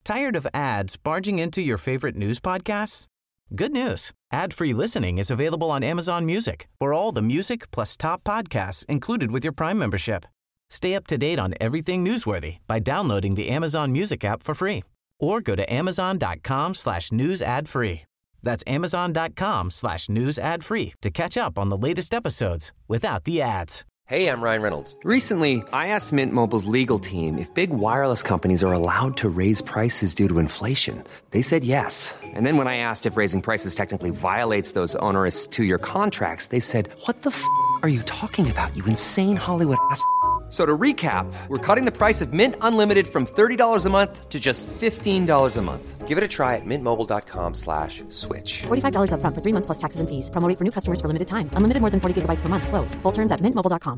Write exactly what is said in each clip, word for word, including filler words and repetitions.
Tired of ads barging into your favorite news podcasts? Good news. Ad-free listening is available on Amazon Music for all the music plus top podcasts included with your Prime membership. Stay up to date on everything newsworthy by downloading the Amazon Music app for free or go to amazon.com slash news ad free. That's amazon.com slash news ad free to catch up on the latest episodes without the ads. Hey, I'm Ryan Reynolds. Recently, I asked Mint Mobile's legal team if big wireless companies are allowed to raise prices due to inflation. They said yes. And then when I asked if raising prices technically violates those onerous two-year contracts, they said, what the f*** are you talking about, you insane Hollywood ass f- So to recap, we're cutting the price of Mint Unlimited from thirty dollars a month to just fifteen dollars a month. Give it a try at mintmobile.com slash switch. forty-five dollars up front for three months plus taxes and fees. Promo rate for new customers for limited time. Unlimited more than forty gigabytes per month. Slows full terms at mint mobile dot com.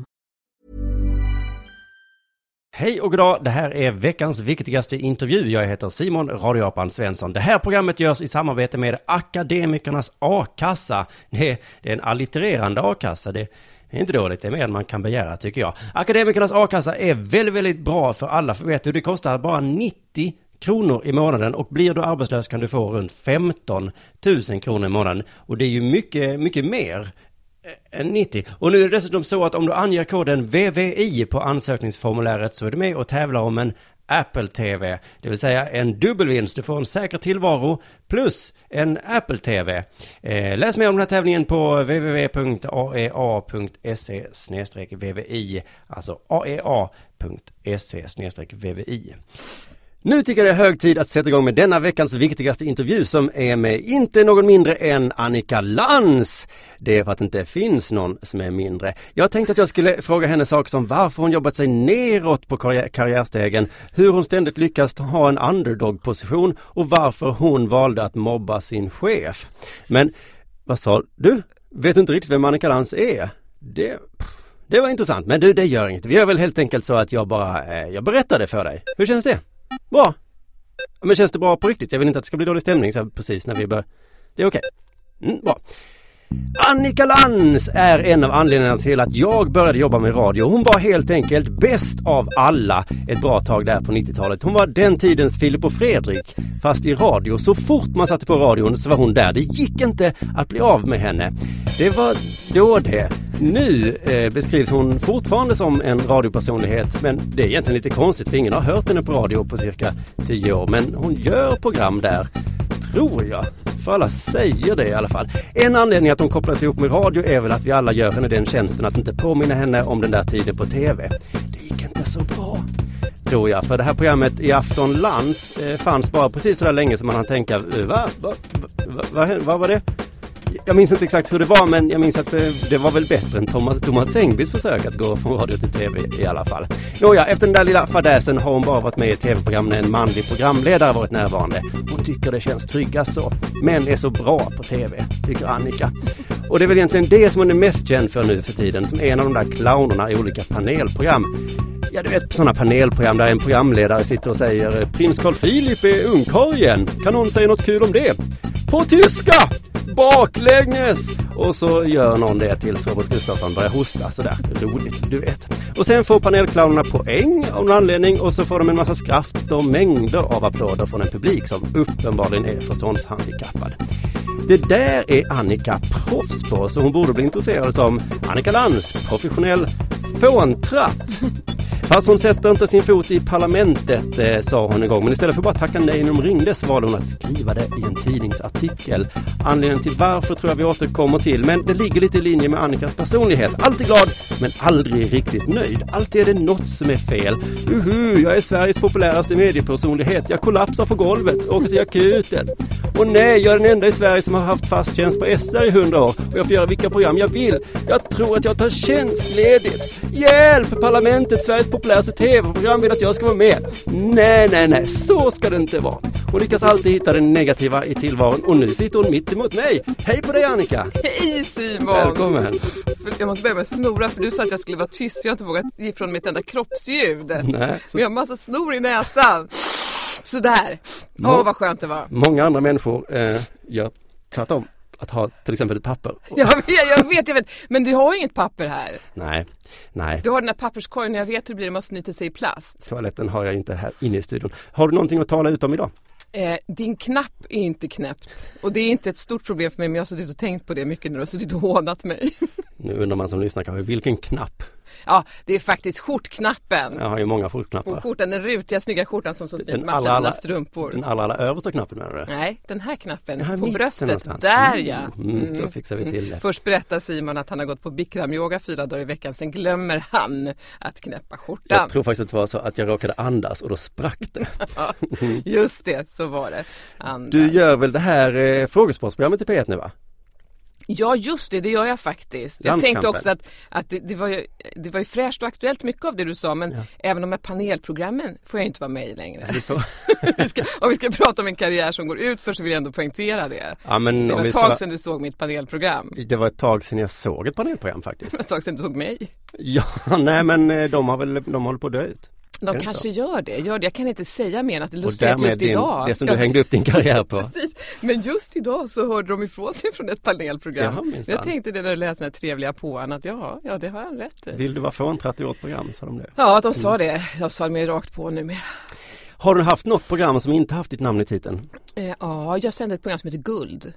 Hej och goddag, det här är veckans viktigaste intervju. Jag heter Simon Radioapan Svensson. Det här programmet görs i samarbete med Akademikernas A-kassa. Det är, det är en allittererande A-kassa. Det Det är inte dåligt, det är mer än man kan begära tycker jag. Akademikernas A-kassa är väldigt, väldigt bra för alla. För vet du, det kostar bara nittio kronor i månaden. Och blir du arbetslös kan du få runt femton tusen kronor i månaden. Och det är ju mycket, mycket mer än nittio. Och nu är det dessutom så att om du anger koden V V I på ansökningsformuläret så är du med och tävlar om en Apple T V, det vill säga en dubbelvinst. Du får en säker tillvaro plus en Apple T V. Eh, läs mer om den här tävlingen på w w w punkt a e a punkt se slash v v i, alltså a e a punkt se slash v v i. Nu tycker jag det är hög tid att sätta igång med denna veckans viktigaste intervju som är med inte någon mindre än Annika Lantz. Det är för att det inte finns någon som är mindre. Jag tänkte att jag skulle fråga henne saker som varför hon jobbat sig neråt på karriär- karriärstegen, hur hon ständigt lyckas ha en underdog-position och varför hon valde att mobba sin chef. Men vad sa du? Vet du inte riktigt vem Annika Lantz är? Det... Det var intressant, men du, det gör inget. Vi gör väl helt enkelt så att jag bara eh, jag berättar det för dig. Hur känns det? Bra. Men känns det bra på riktigt? Jag vill inte att det ska bli dålig stämning så precis när vi börjar. Det är okej. Okay. Mm, bra. Annika Lantz är en av anledningarna till att jag började jobba med radio. Hon var helt enkelt bäst av alla ett bra tag där på nittiotalet. Hon var den tidens Filip och Fredrik, fast i radio. Så fort man satte på radion så var hon där. Det gick inte att bli av med henne. Det var då det. Nu eh, beskrivs hon fortfarande som en radiopersonlighet, men det är egentligen lite konstigt för ingen har hört henne på radio på cirka tio år. Men hon gör program där, tror jag. För alla säger det i alla fall. En anledning att hon kopplas ihop med radio är väl att vi alla gör henne den tjänsten att inte påminna henne om den där tiden på tv. Det gick inte så bra, tror jag. För det här programmet i Afton Lantz eh, fanns bara precis så där länge som man kan tänka, va? Va? Va? Va? Vad var det? Jag minns inte exakt hur det var, men jag minns att det, det var väl bättre än Thomas, Thomas Tengbys försök att gå från radio till tv i alla fall. Nåja, efter den där lilla fadäsen har hon bara varit med i tv-program när en manlig programledare varit närvarande. Hon tycker det känns tryggast så. Män är så bra på tv, tycker Annika. Och det är väl egentligen det som hon är mest känd för nu för tiden, som en av de där clownerna i olika panelprogram. Ja, du vet, sådana panelprogram där en programledare sitter och säger Prins Carl Philip är ungkargen. Kan någon säga något kul om det? På tyska! Baklänges! Och så gör någon det tills Robert Gustafsson börjar hosta. Sådär, roligt, du vet. Och sen får panelclownerna poäng av någon anledning. Och så får de en massa skratt och mängder av applåder från en publik som uppenbarligen är förståndshandikappad. Det där är Annika proffs på, så hon borde bli intresserad som Annika Lantz, professionell fåntratt. Fast hon sätter inte sin fot i parlamentet, eh, sa hon en gång. Men istället för bara tacka nej när de ringde så valde hon att skriva det i en tidningsartikel. Anledningen till varför tror jag vi återkommer till. Men det ligger lite i linje med Annikas personlighet. Alltid glad, men aldrig riktigt nöjd. Alltid är det något som är fel. Uhu, jag är Sveriges populäraste mediepersonlighet. Jag kollapsar på golvet, åker till akuten. Och nej, jag är den enda i Sverige som har haft fast tjänst på S R i hundra år. Och jag får göra vilka program jag vill. Jag tror att jag tar tjänstledigt. Hjälp! Parlamentet, Sveriges populäraste tv-program vill att jag ska vara med. Nej, nej, nej. Så ska det inte vara. Hon lyckas alltid hitta det negativa i tillvaron. Och nu sitter hon mitt emot mig. Hej på dig, Annika! Hej, Simon! Välkommen! Jag måste börja med att snora, för du sa att jag skulle vara tyst. Jag har inte vågat ge från mitt enda kroppsljud. Nej, så... Men jag har massa snor i näsan. Sådär. Åh, Må- vad skönt det var. Många andra människor eh, gör tvärtom. att ha till exempel ett papper. Jag vet, jag vet, jag vet. Men du har ju inget papper här. Nej, nej. Du har den här papperskorgen, jag vet hur det blir när man snyter sig i plast. Toaletten har jag inte här inne i studion. Har du någonting att tala ut om idag? Eh, din knapp är inte knäppt. Och det är inte ett stort problem för mig, men jag har suttit och tänkt på det mycket när du har suttit och hånat mig. Nu undrar man som lyssnar kanske, vilken knapp? Ja, det är faktiskt skjortknappen. Jag har ju många skjortknappar. Och skjortan, den rutiga snygga skjortan som så fint Den matchar allra, alla allra- strumpor. Den allra, allra översta knappen menar du? Nej, den här knappen Här på mitten bröstet. någonstans. Där Mm, ja. mm, då fixar vi till det. Först berättar Simon att han har gått på Bikram-yoga fyra dagar i veckan. Sen glömmer han att knäppa skjortan. Jag tror faktiskt att det var så att jag råkade andas och då sprack det. Ja, just det, så var det. Andas. Du gör väl det här eh, frågesportsprogrammet i P ett nu va? Ja, just det, det gör jag faktiskt. Jag Landskampen. tänkte också att, att det, det, var ju, det var ju fräscht och aktuellt mycket av det du sa, men Ja. även de här panelprogrammen får jag inte vara med i längre. Vi får... vi ska, om vi ska prata om en karriär som går ut för så vill jag ändå poängtera det. ja, men Det om var vi ett ska... tag sedan du såg mitt panelprogram. Det var ett tag sedan jag såg ett panelprogram faktiskt. Ett tag sedan du såg mig. Ja, nej men eh, de har väl de håller på att dö ut. Är De det kanske så? gör det, gör det. Jag kan inte säga mer än att det är Och lustigt att därmed just din, idag. det som du Ja, hängde upp din karriär på. precis. Men just idag så hörde de ifrån sig från ett panelprogram. Jaha, minsann. Jag tänkte det när jag läste den här trevliga påan att ja, ja, det har han rätt i. Vill du vara frånträdd i vårt program, sa de det. Ja, de sa det. De sa det mig rakt på nu med. Har du haft något program som inte haft ditt namn i titeln? Eh, ja, jag sände ett program som heter Guld.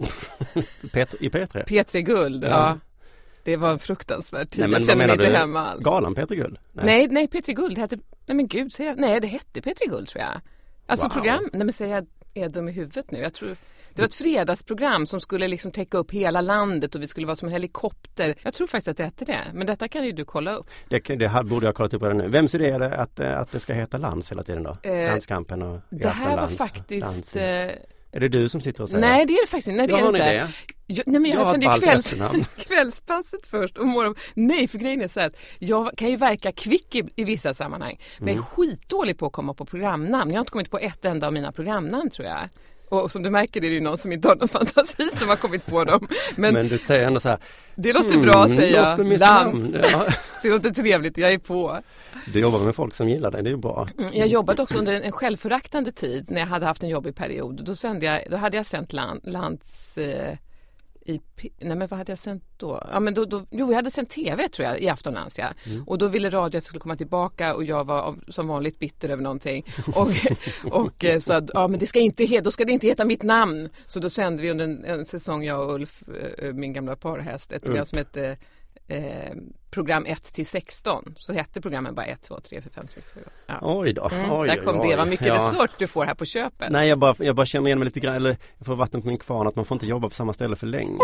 Pet- I P tre? P tre Guld, ja. Ja. Det var en fruktansvärd tid. Nej, men jag vad känner mig menar inte du? hemma alls. Galan Peter Guld? Nej, nej, P tre Guld. Det hette, nej men gud, säger jag. Nej, det hette P tre Guld tror jag. Alltså Wow. program, nej men säger jag, är jag dum i huvudet nu? Jag tror, det var ett fredagsprogram som skulle liksom täcka upp hela landet och vi skulle vara som en helikopter. Jag tror faktiskt att det hette det, men detta kan ju du kolla upp. Det, det här borde jag ha kollat upp redan nu. Vems idé är det att, eh, att det ska heta Lands hela tiden då? Eh, Landskampen och Det här var Lands, faktiskt... Lands. Eh, Är det du som sitter och säger? nej, det är det faktiskt inte. Nej, det Ja, är har det ni inte. det? Jag, nej, men jag, Jag har kände ett ju ballt kvälls, efternamn. kvällspasset först och morgon. Nej, för grejen är så här att jag kan ju verka kvick i, i vissa sammanhang. Men Mm. jag är skitdålig på att komma på programnamn. Jag har inte kommit på ett enda av mina programnamn tror jag. Och som du märker är det ju någon som inte har någon fantasi som har kommit på dem. Men, Men du säger ändå så här. det låter "Hmm, bra säger något med jag. mitt Lands. namn." Ja, Det låter trevligt, jag är på. du jobbar med folk som gillar dig, det är ju bra. Mm, Jag jobbade också under en, en självföraktande tid när jag hade haft en jobbig period. Då, sände jag, då hade jag sänt land, lands... Eh, i, P- nej men vad hade jag sänt då? Ja, men då, då? Jo, jag hade sänt tv tror jag i Aftonlands, ja. Mm. Och då ville radio att jag skulle komma tillbaka och jag var av, som vanligt bitter över någonting. Och, och eh, sa att ja, men det ska inte he- då ska det inte heta mitt namn. Så då sände vi under en, en säsong, jag och Ulf, eh, min gamla parhäst, ett program Ulf. som hette eh, program ett till sexton. Så hette programmen bara ett, två, tre, fyra, fem, sex, sju. Ja. Oj då. Mm, oj, där kom oj, det. Vad mycket ja. resort du får här på köpet. Nej, jag bara, jag bara känner igen mig lite grann, eller jag får vatten på min kvarn att man får inte jobba på samma ställe för länge.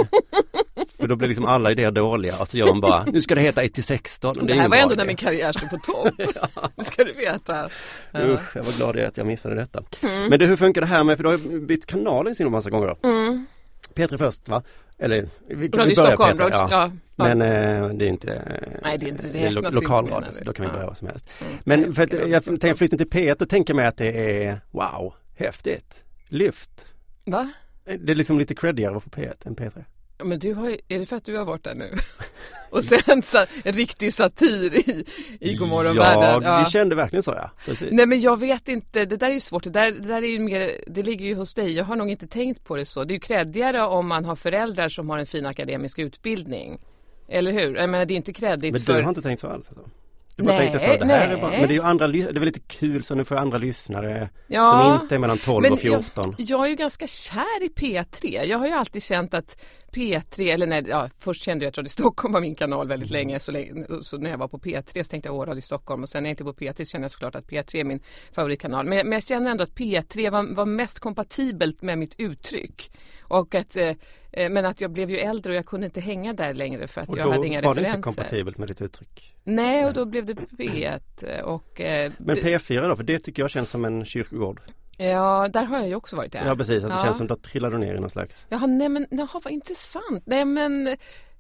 För då blir liksom alla idéer dåliga och så gör man bara, nu ska det heta ett till sexton. Det, det här var ändå när min karriär stod på topp. ja. Det ska du veta. Ja. Usch, jag var glad i att jag missade detta. Mm. Men det, hur funkar det här med, för du har ju bytt kanal en massa gånger. Mm. P tre först va? Eller vi, vi Radio börjar Stockholm. P tre, Ja. ja. Ja. Men eh, det är inte det. Nej, det är inte det. Det Det är lo- räknas inte, lokalradio, menar du? då kan vi Ja. börja vad som helst. Mm. Men Jag för att, älskar Radio jag Stockholm. tänker flytta till P ett och tänker mig att det är, wow, häftigt. Lyft. Va? Det är liksom lite creddigare på P ett än P tre. Ja, men du har ju, är det för att du har varit där nu? Och sen så, en riktig satir i, i Godmorgon världen. Ja, vi kände verkligen så, ja. Precis. Nej, men jag vet inte, det där är ju svårt. Det där, det där är ju mer, det ligger ju hos dig. Jag har nog inte tänkt på det så. Det är ju kreddigare om man har föräldrar som har en fin akademisk utbildning. Eller hur? Jag menar, det är inte kreddigt Men för... du har inte tänkt så alls alltså? Du bara Nej, tänkte så, det här är bara, nej. men det är ju andra, ly- det är väl lite kul så nu får jag andra lyssnare Ja, som inte är mellan tolv men och fjorton. Jag, jag är ju ganska kär i P tre. Jag har ju alltid känt att P tre, eller nej, ja, först kände jag att Radio Stockholm var min kanal väldigt Mm. länge. Så, länge, så när jag var på P tre så tänkte jag åh, Radio Stockholm. Och sen när jag inte på P tre så kände jag såklart att P tre är min favoritkanal. Men, men jag känner ändå att P tre var, var mest kompatibelt med mitt uttryck. Och att, eh, men att jag blev ju äldre och jag kunde inte hänga där längre för att Och jag då hade inga var referenser. det inte kompatibelt med ditt uttryck. Nej, och då blev det P ett. Och, eh, Men det- P fyra då, för det tycker jag känns som en kyrkogård. ja, där har jag ju också varit. Ja, Ja, precis, att det Ja. känns som att du trillade ner i någon slags. Jaha, nej men, jaha, vad intressant. Nej men,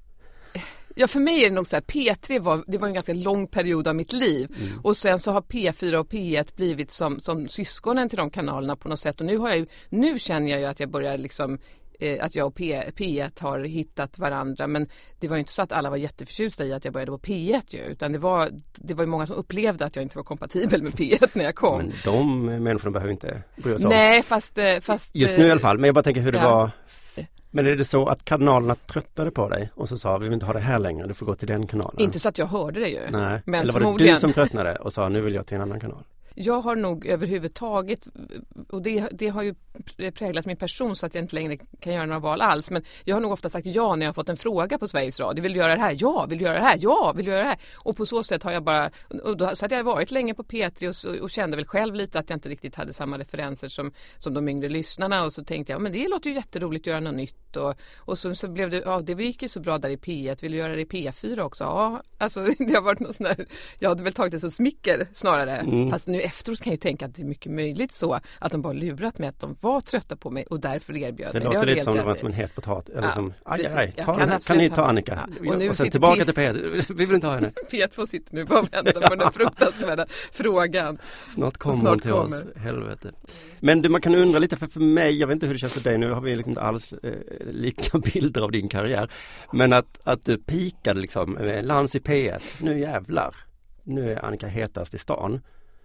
ja för mig är det nog så här, P tre var, det var en ganska lång period av mitt liv. Mm. Och sen så har P fyra och P ett blivit som, som syskonen till de kanalerna på något sätt. Och nu har jag ju, nu känner jag ju att jag börjar liksom, eh, att jag och P, P ett har hittat varandra. Men det var ju inte så att alla var jätteförtjusta i att jag började på P ett ju. Utan det var, det var ju många som upplevde att jag inte var kompatibel med P ett när jag kom. Men de människorna behöver inte bry oss om. Nej, fast, eh, fast... Just nu i alla fall, men jag bara tänker hur det ja. var Men är det så att kanalerna tröttade på dig och så sa vi vill inte ha det här längre, du får gå till den kanalen? Inte så att jag hörde det ju. Nej. Men eller var förmodligen... det du som tröttnade och sa nu vill jag till en annan kanal? Jag har nog överhuvudtaget, och det, det har ju präglat min person så att jag inte längre kan göra några val alls, men jag har nog ofta sagt ja när jag har fått en fråga på Sveriges Radio. Vill du göra det här? Ja, vill du göra det här? Ja, vill du göra det här? Och på så sätt har jag bara, och då, så att jag har varit länge på P tre och, och kände väl själv lite att jag inte riktigt hade samma referenser som, som de yngre lyssnarna, och så tänkte jag, men det låter ju jätteroligt att göra något nytt, och, och så, så blev det, ja det gick ju så bra där i P ett, vill du göra det i P fyra också? Ja, alltså det har varit något sån där, jag hade väl tagit det som smicker snarare, mm. fast nu efteråt kan jag ju tänka att det är mycket möjligt så att de bara lurat mig att de var trötta på mig och därför erbjöd det mig. Låter det lite som det var som en het potat. Eller ja, som, aj, precis. aj, ta, kan, kan ni ta Annika? Ja. Och, nu och sen tillbaka P- till P ett. Vi vill inte ha henne. P två sitter nu bara och väntar på den fruktansvärda frågan. Snart kommer Snart hon till kommer. oss. Helvete. Men det, man kan undra lite, för, för mig, jag vet inte hur det känns för dig, nu har vi liksom inte alls eh, lika bilder av din karriär. Men att, att du pikade liksom, eh, Lans i P ett, nu jävlar. Nu är Annika hetast i stan.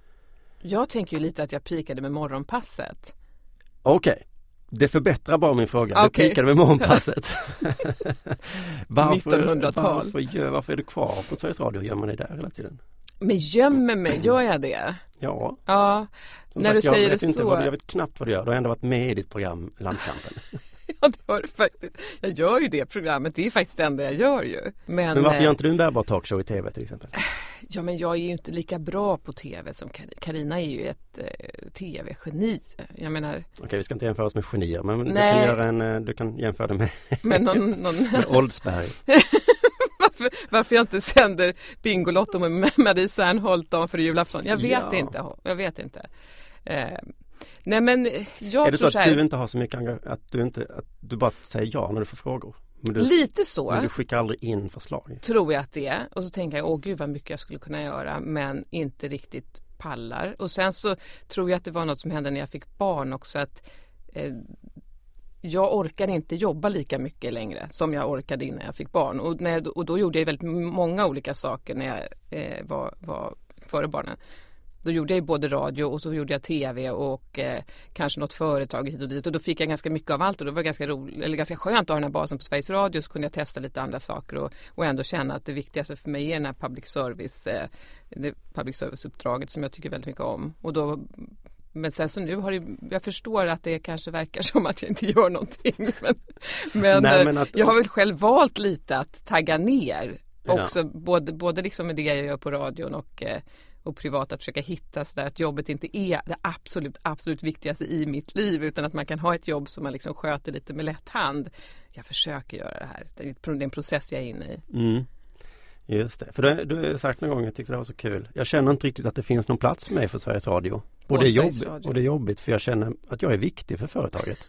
Jag tänker ju lite att jag pikade med morgonpasset. Okej, okay. Det förbättrar bara min fråga. Okay. Du pikade med morgonpasset. varför, nittonhundratal. Varför, gör, varför är du kvar på Sveriges Radio? Gör man det där hela tiden? Men gömmer mig, gör jag det? Ja. Ja, som när sagt, du säger jag vet det inte så. Vad, jag vet knappt vad du gör. Du har ändå varit med i ditt program Landskampen. Ja, det var det faktiskt. Jag gör ju det programmet. Det är faktiskt det enda jag gör ju. Men, men varför gör inte du en bärbar talkshow i tv till exempel? Ja, men jag är ju inte lika bra på tv som Carina är ju ett eh, tv-geni. Jag menar... Okej, vi ska inte jämföra oss med genier, men du Nej. kan, göra en, du kan jämföra det med, men någon, någon... med Oldsberg. varför, varför jag inte sänder Bingolotto med Marie Serneholt dagen för julafton? Jag vet ja. inte. Jag vet inte. Eh, Nej, men jag är det så att här... du inte har så mycket engagemang, att du inte att du bara säger ja när du får frågor? Men du, Lite så. Men du skickar aldrig in förslag. Tror jag att det är. Och så tänker jag, åh gud vad mycket jag skulle kunna göra, men inte riktigt pallar. Och sen så tror jag att det var något som hände när jag fick barn också, att eh, jag orkar inte jobba lika mycket längre som jag orkade innan jag fick barn. Och, när jag, och då gjorde jag väldigt många olika saker när jag eh, var, var före barnen. Då gjorde jag både radio och så gjorde jag tv och eh, kanske något företag hit och dit. Och då fick jag ganska mycket av allt, och då var det ganska roligt, eller ganska skönt att ha den här basen på Sveriges Radio, så kunde jag testa lite andra saker och, och ändå känna att det viktigaste för mig är den här public service, eh, det public service-uppdraget som jag tycker väldigt mycket om. Och då, men sen så nu har det, jag förstår att det kanske verkar som att jag inte gör någonting. Men, men, Nej, men att, jag har väl själv valt lite att tagga ner också, ja. både, både liksom med det jag gör på radion och eh, och privat, att försöka hitta så där att jobbet inte är det absolut, absolut viktigaste i mitt liv, utan att man kan ha ett jobb som man liksom sköter lite med lätt hand. Jag försöker göra det här. Det är en process jag är inne i. Mm. Just det. För du, du har sagt någon gång, jag tyckte det var så kul. Jag känner inte riktigt att det finns någon plats för mig för Sveriges Radio. Och det är jobbigt, och det är jobbigt för jag känner att jag är viktig för företaget.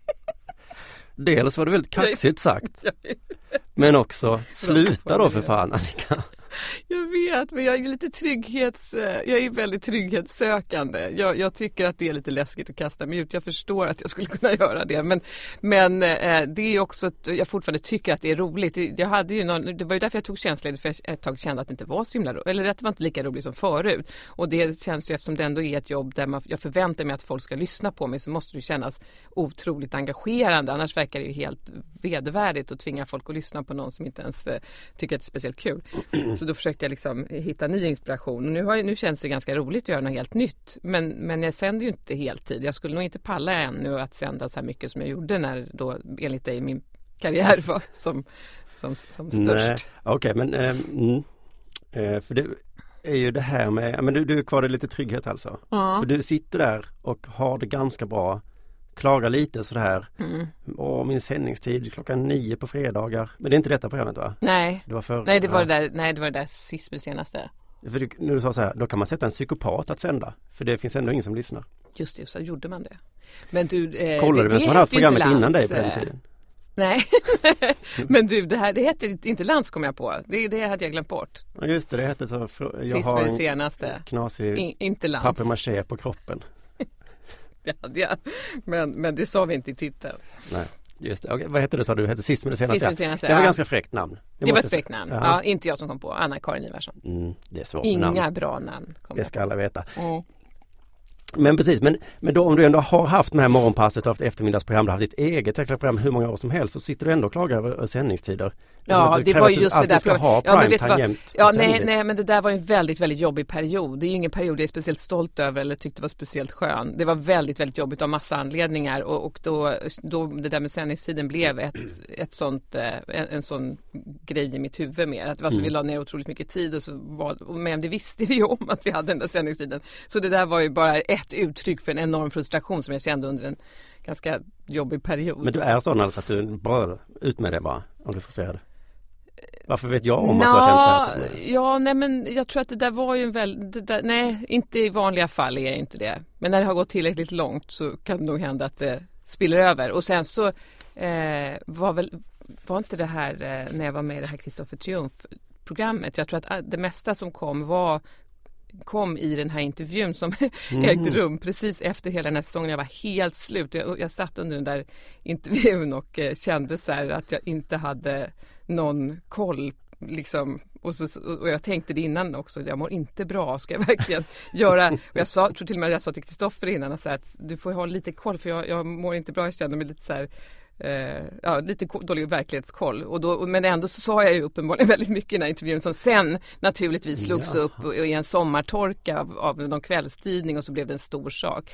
Dels var det väldigt kaxigt sagt. Men också, sluta då för fan, Annika. Jag vet, men jag är lite trygghets, jag är väldigt trygghetssökande. Jag, jag tycker att det är lite läskigt att kasta mig ut. Jag förstår att jag skulle kunna göra det, men, men eh, det är också att jag fortfarande tycker att det är roligt. Jag hade ju någon, det var ju därför jag tog tjänstledigt, för jag ett tag kände att det inte var så himla roligt, eller att det var inte lika roligt som förut. Och det känns ju, eftersom det ändå är ett jobb där man, jag förväntar mig att folk ska lyssna på mig, så måste det kännas otroligt engagerande. Annars verkar det ju helt vedervärdigt att tvinga folk att lyssna på någon som inte ens eh, tycker att det är speciellt kul. Så då försökte jag liksom hitta ny inspiration. Nu, har jag, nu känns det ganska roligt att göra något helt nytt. Men, men jag sänder ju inte heltid. Jag skulle nog inte palla ännu att sända så här mycket som jag gjorde när då, enligt dig, min karriär var som, som, som störst. Okej, okay, men ähm, äh, för det är ju det här med, men du, du är kvar i lite trygghet alltså. Ja. För du sitter där och har det ganska bra. Klagar lite sådär. Mm. Och min sändningstid klockan nio på fredagar. Men det är inte detta programmet, va? Nej. Det var för, nej, det var det där, nej, det var det där sist med senaste. För du, nu du sa så här, då kan man sätta en psykopat att sända. För det finns ändå ingen som lyssnar. Just det, så gjorde man det. Men du, eh, kollade det, du vem som hade haft programmet innan dig på den tiden? Nej, men du, det här det heter inte Lans, kom jag på. Det, det hade jag glömt bort. Ja, just det, det heter så. Jag sist har med det senaste. Knasig In, inte Lans. papier-maché på kroppen. Det hade jag. Men, men det sa vi inte i titeln. Nej, just det. Okej, vad heter det, sa du? Du hette Sist med det senaste. Sist med det senaste, det var ja. ganska fräckt namn. Det, det var ett fräckt namn. Ja. Ja, inte jag som kom på. Anna-Karin Ivarsson. Mm, det är svårt Inga namn. bra namn. Det ska alla veta. Mm. Men precis, men, men då om du ändå har haft det här morgonpasset och haft eftermiddagsprogram, du har haft ditt eget program hur många år som helst, så sitter du ändå och klagar över sändningstider. Ja, det, det var ju just det där. Ska ha ja, men vet time vad, jämt ja, nej, nej, men det där var en väldigt, väldigt jobbig period. Det är ju ingen period jag är speciellt stolt över eller tyckte var speciellt skön. Det var väldigt, väldigt jobbigt av massa anledningar och, och då, då det där med sändningstiden blev ett, ett sånt, en, en sån grej i mitt huvud mer. Att alltså, mm. vi la ner otroligt mycket tid och så var, men det visste vi ju om att vi hade den där sändningstiden. Så det där var ju bara ett uttryck för en enorm frustration som jag kände under en ganska jobbig period. Men du är sån alltså att du bara ut med det bara om du är frustrerad? Varför vet jag om Nå, att du har känt så här? Ja, nej men jag tror att det där var ju en väl... Det där, nej, inte i vanliga fall är inte det. Men när det har gått tillräckligt långt så kan det nog hända att det spiller över. Och sen så eh, var väl... Var inte det här eh, när jag var med i det här Kristoffer Triumf-programmet. Jag tror att det mesta som kom var... kom i den här intervjun som mm. ägde rum precis efter hela den här säsongen. Jag var helt slut. Jag, jag satt under den där intervjun och eh, kände så här att jag inte hade någon koll liksom. Och, så, och jag tänkte det innan också, jag mår inte bra, ska jag verkligen göra, och jag sa, tror till och med att jag sa till Kristoffer innan så att du får ha lite koll för jag, jag mår inte bra, jag känner mig lite så här Uh, ja, lite dålig verklighetskoll och då, men ändå så sa jag ju uppenbarligen väldigt mycket i den här intervjun som sen naturligtvis slogs ja. upp i en sommartorka av, av någon kvällstidning och så blev det en stor sak.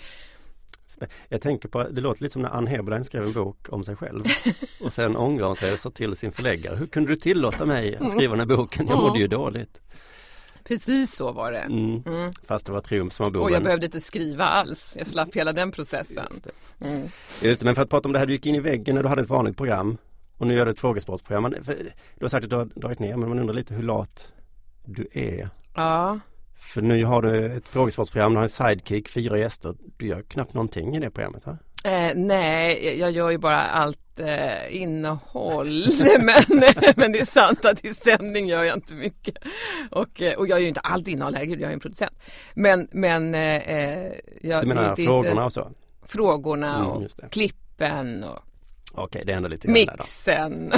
Jag tänker på, det låter lite som när Ann Heberlein skrev en bok om sig själv och sen ångrar hon sig och sa till sin förläggare, hur kunde du tillåta mig att skriva den här boken? Jag mådde ju dåligt. Precis så var det. Mm. Mm. Fast det var Triumf som var boven. Och jag behövde inte skriva alls. Jag slapp hela den processen. Just det. Mm. Just det, men för att prata om det här, du gick in i väggen när du hade ett vanligt program och nu gör du ett frågesportprogram. Du har sagt att du har dragit ner, men man undrar lite hur lat du är. Ja. För nu har du ett frågesportprogram, du har en sidekick, fyra gäster. Du gör knappt någonting i det programmet, va? Eh, nej, jag gör ju bara allt eh, innehåll, men, men det är sant att i sändning gör jag inte mycket. Och, och jag gör ju inte allt innehåll, herregud, jag är en producent. Men, men eh, jag, du menar det, det frågorna inte, och så? Frågorna och mm, klippen och okej, det är ändå lite mixen.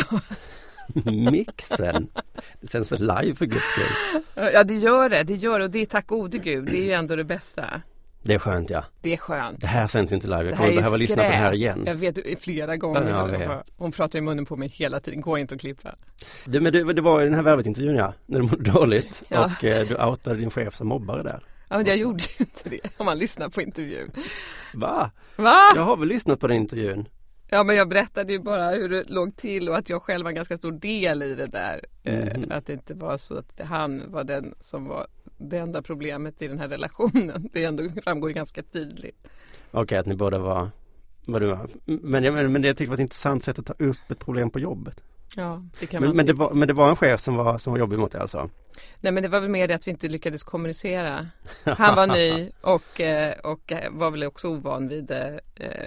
Mixen? Det känns för live för guds skull. Ja, det gör det, det gör det och det är tack gode gud, det är ju ändå det bästa. Det är skönt, ja. Det är skönt. Det här sänds inte live. Jag det kommer behöva lyssna på det här igen. Jag vet flera gånger. Ja, jag vet. Hon pratar i munnen på mig hela tiden. Går inte att klippa. Det, men det, det var i den här Värvet-intervjun, ja. När du mådde dåligt. Ja. Och eh, du outade din chef som mobbare där. Ja, men jag gjorde ju inte det. Om man lyssnar på intervjun. Va? Va? Jag har väl lyssnat på den intervjun. Ja, men jag berättade ju bara hur det låg till och att jag själv var en ganska stor del i det där. Mm. Eh, att det inte var så att han var den som var det enda problemet i den här relationen. Det ändå framgår ju ganska tydligt. Okej, okay, att ni båda var vad du var. Men, men, men det jag tycker var ett intressant sätt att ta upp ett problem på jobbet. Ja, det kan men, man men, det var, men det var en chef som var, som var jobbig mot dig alltså? Nej, men det var väl mer det att vi inte lyckades kommunicera. Han var ny och, och var väl också ovan vid eh,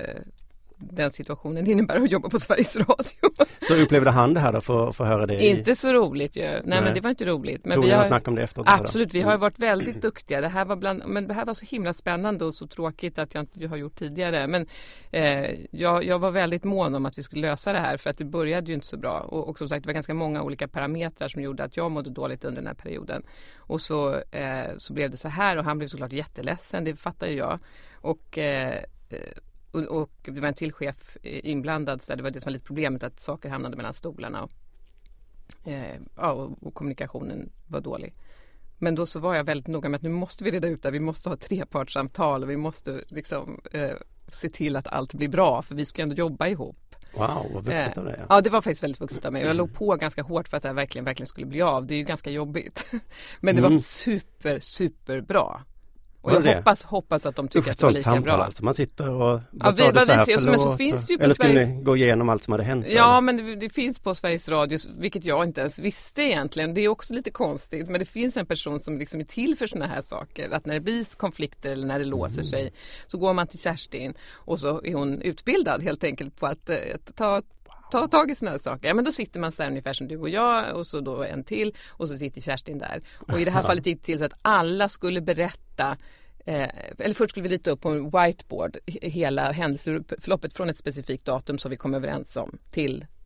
den situationen innebär att jobba på Sveriges Radio. Så upplevde han det här då för, för att höra det? I... Inte så roligt ju. Nej, Nej, men det var inte roligt. Men Tror vi ni har snackat om det efteråt? Absolut, vi har varit väldigt duktiga. Det här var bland, men det här var så himla spännande och så tråkigt att jag inte har gjort tidigare. Men eh, jag, jag var väldigt mån om att vi skulle lösa det här för att det började ju inte så bra. Och, och som sagt, det var ganska många olika parametrar som gjorde att jag mådde dåligt under den här perioden. Och så, eh, så blev det så här och han blev såklart jätteledsen, det fattar ju jag. Och... Eh, Och, och det var en till chef inblandad så det var det som var lite problemet att saker hamnade mellan stolarna och, eh, ja, och, och kommunikationen var dålig. Men då så var jag väldigt noga med att nu måste vi reda ut det, vi måste ha ett trepartssamtal och vi måste liksom eh, se till att allt blir bra för vi ska ändå jobba ihop. Wow, vad vuxet av det. Ja. ja, det var faktiskt väldigt vuxet av mig. Jag låg på ganska hårt för att det här verkligen, verkligen skulle bli av. Det är ju ganska jobbigt. Men det var mm. super, super bra. Och jag hoppas, hoppas att de tycker att det var lika samtal, bra. Alltså. Man sitter och ja, vi, det så här, vi, men så finns det ju på eller skulle Sveriges... ni gå igenom allt som hade hänt? Ja, eller? men det, det finns på Sveriges Radio, vilket jag inte ens visste egentligen. Det är också lite konstigt, men det finns en person som liksom är till för såna här saker. Att när det blir konflikter eller när det låser mm. sig så går man till Kerstin och så är hon utbildad helt enkelt på att, att ta ta tag i såna här saker. Ja, men då sitter man så här ungefär som du och jag och så då en till och så sitter Kerstin där. Och i det här fallet gick det till så att alla skulle berätta Eh, eller först skulle vi rita upp på en whiteboard hela händelseförloppet från ett specifikt datum som vi kom överens om till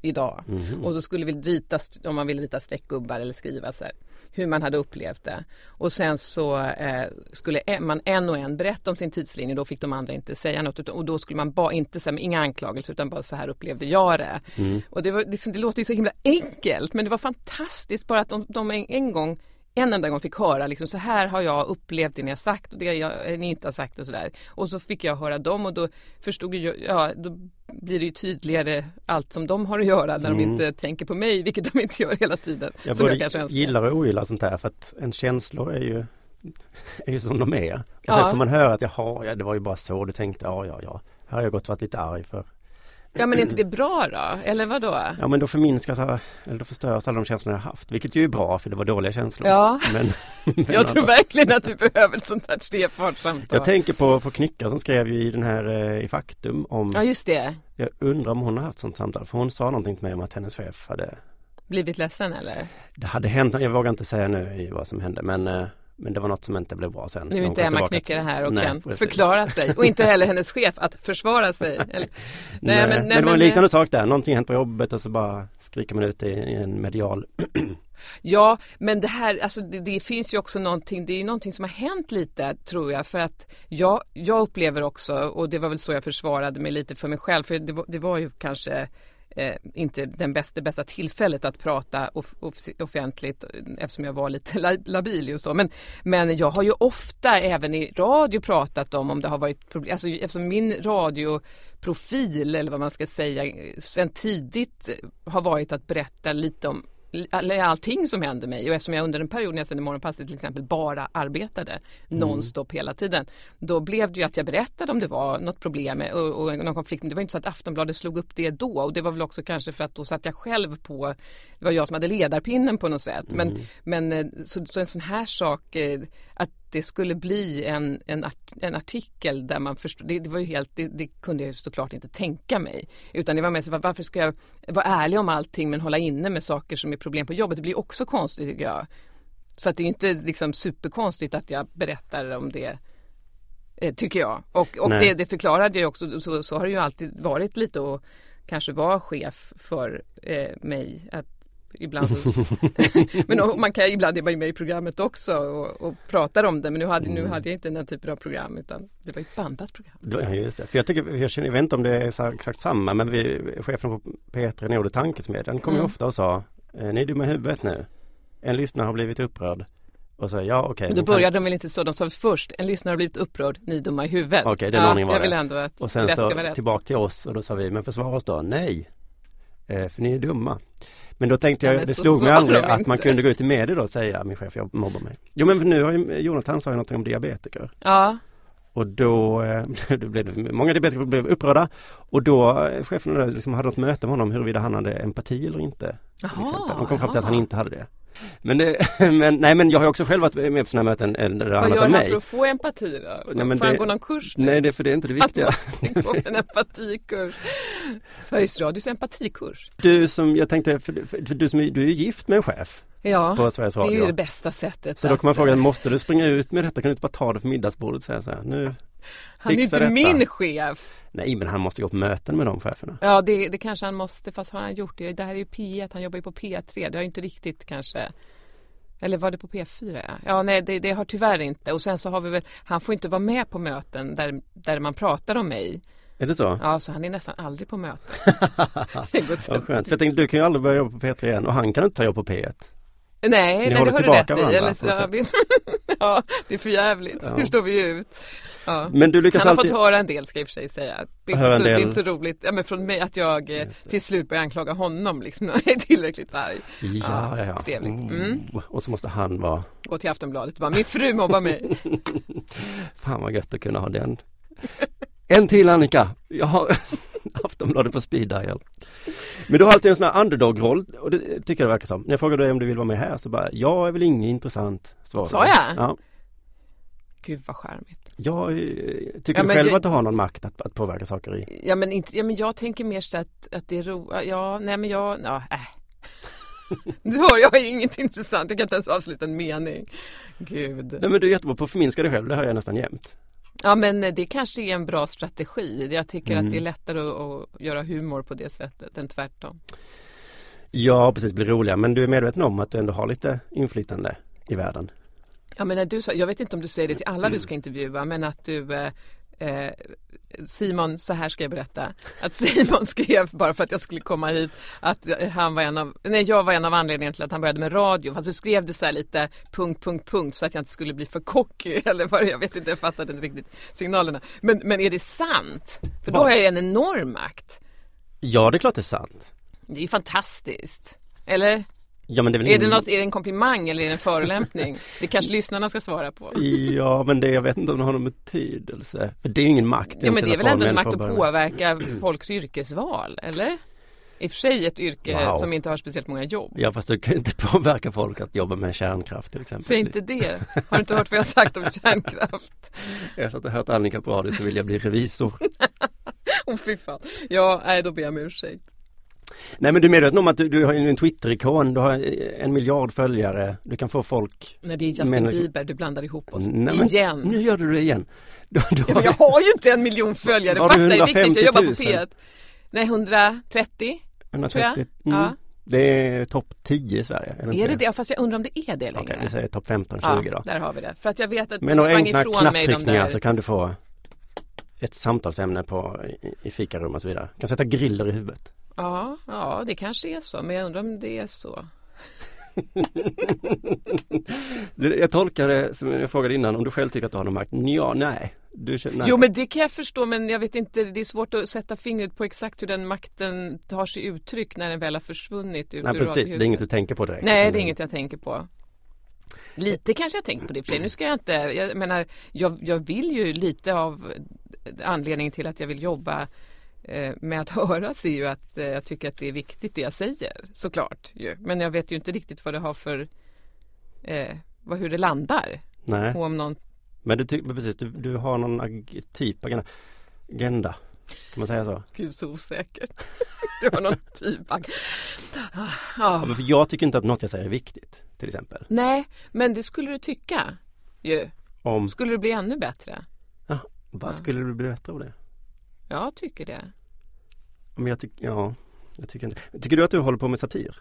idag. Mm. Och så skulle vi rita, om man ville rita streckgubbar eller skriva så här, hur man hade upplevt det. Och sen så eh, skulle man en och en berätta om sin tidslinje, då fick de andra inte säga något. Och då skulle man bara inte säga, inga anklagelser, utan bara så här upplevde jag det. Mm. Och det, var, liksom, det låter ju så himla enkelt, men det var fantastiskt bara att de, de en, en gång en enda gång fick höra liksom, så här har jag upplevt det ni har sagt och det jag, ni inte har sagt och sådär. Och så fick jag höra dem och då förstod jag, ja, då blir det ju tydligare allt som de har att göra när mm. de inte tänker på mig, vilket de inte gör hela tiden. Jag som både jag kanske önskar. Gillar och ogillar sånt här, för att en känslor är ju, är ju som de är. Och ja. sen får man höra att jaha, ja, det var ju bara så du tänkte, ja, ja, ja. Här har jag gått varit lite arg för. Ja, men är inte det bra då? Eller vad då? Ja, men då förminskas alla, eller då förstörs alla de känslor jag har haft. Vilket ju är bra, för det var dåliga känslor. Ja, men, men jag tror verkligen att du behöver ett sånt här trepartssamtal. Jag tänker på, på Knycka som skrev ju i den här eh, i Faktum om... Ja, just det. Jag undrar om hon har haft sånt samtal. För hon sa någonting till mig om att hennes chef hade... Blivit ledsen, eller? Det hade hänt, jag vågar inte säga nu vad som hände, men... Eh, Men det var något som inte blev bra sen. Nu är inte Emma Knyckare här och nej, kan precis. förklara sig. Och inte heller hennes chef att försvara sig. Eller... Nej, nej, men, nej, men det var en men, liknande sak där. Någonting hänt på jobbet och så bara skriker man ut i, i en medial. Ja, men det här, alltså det, det finns ju också någonting, det är ju någonting som har hänt lite, tror jag. För att jag, jag upplever också, och det var väl så jag försvarade mig lite för mig själv. För det var, det var ju kanske... Eh, inte den bästa, bästa tillfället att prata off- off- offentligt eftersom jag var lite labil just då. Men, men jag har ju ofta även i radio pratat om om det har varit problem. Alltså, eftersom min radioprofil, eller vad man ska säga, sen tidigt har varit att berätta lite om allting som hände mig, och eftersom jag under en period när jag sen i Morgonpasset till exempel bara arbetade mm. nonstop hela tiden, då blev det ju att jag berättade om det var något problem med, och, och någon konflikt. Det var inte så att Aftonbladet slog upp det då, och det var väl också kanske för att då satt jag själv på, det var jag som hade ledarpinnen på något sätt. Men, mm. men så, så en sån här sak, att det skulle bli en, en, art, en artikel där man förstår, det, det var ju helt, det, det kunde jag ju såklart inte tänka mig. Utan det var med sig, varför ska jag vara ärlig om allting men hålla inne med saker som är problem på jobbet? Det blir också konstigt, tycker jag. Så att det är inte liksom superkonstigt att jag berättar om det, eh, tycker jag. Och, och det, det förklarade jag också, så, så har det ju alltid varit lite, och kanske vara chef för eh, mig, att ibland men man kan ibland vara med i programmet också och, och pratar om det, men nu hade, nu hade jag inte den typen av program, utan det var ett bandat program. Ja, just det. För jag tycker, jag, känner, jag vet inte om det är så exakt samma, men vi, chefen på P tre, Nord Tankesmedjan, kom mm. ju ofta och sa, ni är dumma i huvudet nu. En lyssnare har blivit upprörd. Och så, ja, okej. Okay, men då började kan... de väl inte så, de sa först, en lyssnare har blivit upprörd, ni är dumma i huvudet. Okej, okay, den ja, ordningen var jag vill det. Ändå att och sen rätt så ska vara rätt. Tillbaka till oss, och då sa vi, men försvara oss då? Nej. Eh, för ni är dumma. Men då tänkte jag, ja, det slog mig aldrig att man kunde gå ut i media då och säga, min chef, jag mobbar mig. Jo, men nu har ju Jonathan sa ju något om diabetiker. Ja. Och då eh, det blev, många diabetiker blev upprörda. Och då eh, chefen liksom hade något möte med honom huruvida han hade empati eller inte. Jaha, de kom fram till att han inte hade det. Men, det, men, nej, men jag har ju också själv varit med på sådana här möten där det handlat om mig. Vad gör han för att få empati då? Nej, men får det, han gå någon kurs nu? Nej, det, för det är inte det viktiga. En empatikurs. Sveriges Radios empatikurs. Du som, jag tänkte, för, för, för du som du är ju gift med en chef. Ja, på Sveriges Radio. Det är ju det bästa sättet. Så då kan man fråga, måste du springa ut med detta? Kan du inte bara ta det för middagsbordet och säga så här, nu han är inte detta. Min chef. Nej, men han måste gå på möten med de cheferna. Ja, det, det kanske han måste, fast har han gjort det? Det här är ju P ett, han jobbar ju på P tre. Det har ju inte riktigt kanske... Eller var det på P fyra? Ja, nej, det, det har tyvärr inte. Och sen så har vi väl, han får inte vara med på möten där, där man pratar om mig. Är det så? Ja, så han är nästan aldrig på möten. Vad skönt, för jag tänkte, du kan ju aldrig börja jobba på P tre igen, och han kan inte ta jobb på P ett. Nej, Ni nej, håller det har tillbaka du rätt i. Eller så, så, vi, ja, det är för jävligt. Ja. Hur står vi ut? Ja. Men du lyckas han har alltid... fått höra en del, ska jag i och för sig säga. Det är, inte så, det är inte så roligt ja, men från mig att jag till slut börjar anklaga honom liksom, när jag är tillräckligt arg. Ja, ja, ja. Trevligt. Mm. Och så måste han vara... Gå till Aftonbladet och bara, min fru mobbar mig. Fan vad gött att kunna ha den. En till, Annika. Jag har Aftonbladet på speed dial. Men du har alltid en sån här underdog-roll, och det tycker jag det verkar som. När jag frågar dig om du vill vara med här, så bara, jag är väl inget intressant svar. Så jag? Ja. Gud vad charmigt. Jag tycker ja, du själv jag, att du har någon makt att, att påverka saker i. Ja, men, inte, ja, men jag tänker mer så att, att det är ro... Ja, nej men jag... Ja, äh. Du hör, jag är inget intressant. Jag kan inte ens avsluta en mening. Gud. Nej, men du är jättebra på att förminska dig själv. Det hör jag nästan jämt. Ja, men det kanske är en bra strategi. Jag tycker Mm. att det är lättare att, att göra humor på det sättet än tvärtom. Ja, precis, blir roliga. Men du är medveten om att du ändå har lite inflytande i världen. Ja, men när du sa, jag vet inte om du säger det till alla du ska intervjua, men att du eh, eh, Simon, så här ska jag berätta, att Simon skrev bara för att jag skulle komma hit att han var en av, nej jag var en av anledningarna till att han började med radio, fast du skrev det så här lite punkt, punkt, punkt så att jag inte skulle bli för cocky eller vad, jag vet inte, jag fattade inte riktigt signalerna. Men, men är det sant? För då har jag ju en enorm makt. Ja, det är klart det är sant. Det är ju fantastiskt. Eller? Ja, men det är, väl Är det, ingen... något, är det en komplimang eller är det en förolämpning? Det kanske lyssnarna ska svara på. Ja, men det, jag vet inte om det har någon betydelse. För det är ju ingen makt. Ja, men det är väl ändå en makt att börja... påverka folks yrkesval, eller? I och för sig ett yrke Wow. som inte har speciellt många jobb. Ja, fast du kan inte påverka folk att jobba med kärnkraft till exempel. Säg inte det. Har du inte hört vad jag har sagt om kärnkraft? Efter att ha hört Annika på radio så vill jag bli revisor. Åh, oh, fy fan. Ja, nej, då ber jag om ursäkt. Nej, men du är medveten om att du, du har en Twitter-ikon, du har en miljard följare, du kan få folk... Nej, det är Justin men... Bieber, du blandar ihop oss. Nej, men, igen. Nu gör du det igen. Du, du Ja, men jag har ju inte en miljon följare, Var fakta du är viktigt, jag jobbar på hundrafemtio tusen? P ett. Nej, hundratrettio. hundratrettio. Tror jag. Mm. Ja. Det är topp tio i Sverige. Är det, Är det det? Fast jag undrar om det är det längre. Okej, vi säger topp femton tjugo Ja, då. där har vi det. För att jag vet att Med du några sprang enkla ifrån mig de knapptryckningar där. så kan du få ett samtalsämne på, i, i fikarum och så vidare. Du kan sätta griller i huvudet. Ja, ja, det kanske är så. Men jag undrar om det är så. Jag tolkar det som jag frågade innan, om du själv tycker att du har någon makt. Ja, nej. Du, nej. Jo, men det kan jag förstå, men jag vet inte, det är svårt att sätta fingret på exakt hur den makten tar sig uttryck när den väl har försvunnit ut Nej, ur precis. radiohuset. Det är inget du tänker på direkt. Nej, det är inget jag tänker på. Lite kanske jag tänkt på det för sig. Nu ska jag inte, jag menar, jag, jag vill ju lite av anledningen till att jag vill jobba eh, med att höras är ju att eh, jag tycker att det är viktigt det jag säger, såklart ju. Men jag vet ju inte riktigt vad det har för eh, vad, hur det landar. Nej. Och om någon... Men du, ty- precis, du, du har någon ag- typ agenda. agenda. Kan man säga så? Gud, så osäkert. Du har någon typ av... Ja, Ja. men för jag tycker inte att något jag säger är viktigt, till exempel. Nej, men det skulle du tycka ju. Om, Skulle det bli ännu bättre? ja, vad skulle du bli bättre av det? Jag tycker det. Men jag tycker, ja, jag tycker inte. Tycker du att du håller på med satir?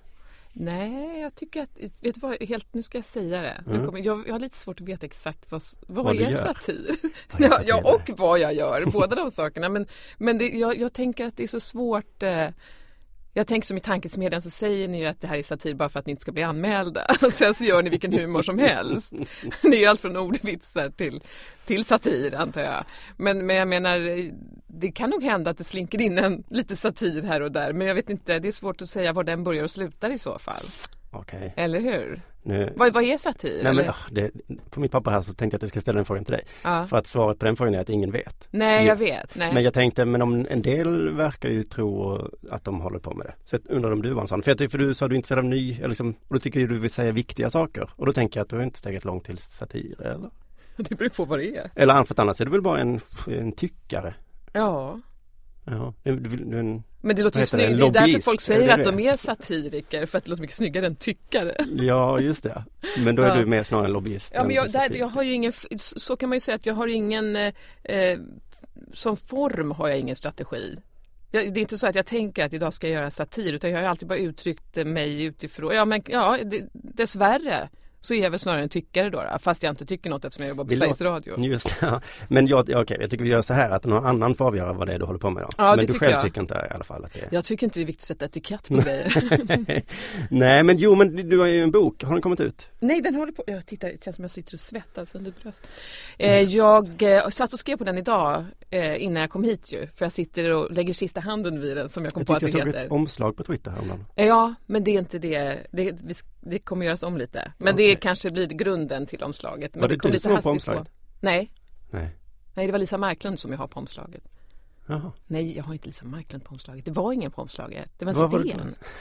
Nej, jag tycker att, vet du vad, helt, nu ska jag säga det. Nu Mm. kommer, jag, jag har lite svårt att veta exakt vad, vad, Vad du är gör. satir. Vad är ja, satir? ja, och vad jag gör, båda de sakerna. Men, men det, jag, jag tänker att det är så svårt. Eh, jag tänker som i tankesmedjan så säger ni ju att det här är satir bara för att ni inte ska bli anmälda. Och sen så gör ni vilken humor som helst. Det är ju allt från ordvitsar till, till satir, antar jag. Men, men jag menar, det kan nog hända att det slinker in en lite satir här och där. Men jag vet inte, det är svårt att säga var den börjar och slutar i så fall. Okej. Eller hur? Nu... Vad, vad är satir? Nej, men, eller? ah, det, på mitt pappa här så tänkte jag att jag ska ställa den frågan till dig. Ja. För att svaret på den frågan är att ingen vet. Nej, jag Jo. vet. Nej. Men jag tänkte, men om en del verkar ju tro att de håller på med det. Så jag undrar om du var en sån. För jag tycker, för du sa du är inte så av ny, eller liksom, och då tycker du vill säga viktiga saker. Och då tänker jag att du har inte stegat långt till satir, eller? Det beror på vad det är. Eller för att annars är du väl bara en, en tyckare. Ja. Ja, du, du, du, en, Men det låter ju Vad heter det? snyggt. En Det är därför lobbyist, folk är säger det att det? de är satiriker. För att det låter mycket snyggare än tyckare. ja, just det. Men då är Ja. du mer snarare en lobbyist. Ja, men än jag, där, satiriker. jag har ju ingen, så kan man ju säga att jag har ingen, eh, eh, som form har jag ingen strategi. Jag, det är inte så att jag tänker att idag ska jag göra satir, utan jag har ju alltid bara uttryckt mig utifrån. Ja, men ja, det, dessvärre så är jag väl snarare en tyckare då, då, fast jag inte tycker något eftersom jag jobbar på Vi Sveriges låter- Radio. Just det. Ja. Men jag, ja, okej, jag tycker vi gör så här att någon annan får avgöra vad det är du håller på med då. Ja, det men du tycker själv jag. tycker inte i alla fall att det är... Jag tycker inte det är viktigt att sätta etikett på grejer. Nej, men jo, men du har ju en bok. Har den kommit ut? Nej, den håller på. Jag tittar, det känns som jag sitter och svettas under bröst. Eh, jag eh, satt och skrev på den idag eh, innan jag kom hit ju. För jag sitter och lägger sista handen vid den som jag kom Jag på att tyckte jag det såg heter. ett omslag på Twitter häromdagen. Eh, Ja, men det är inte det. Det, vi, det kommer göras om lite. Men Okej. det kanske blir grunden till omslaget. Men Var det kom du lite som var på hastigt omslaget? Nej. Nej. Nej, det var Lisa Marklund som jag har på omslaget. Jaha. Nej, jag har inte Lisa Marklund på omslaget. Det var ingen på omslaget. Det var en Vad var det sten. då?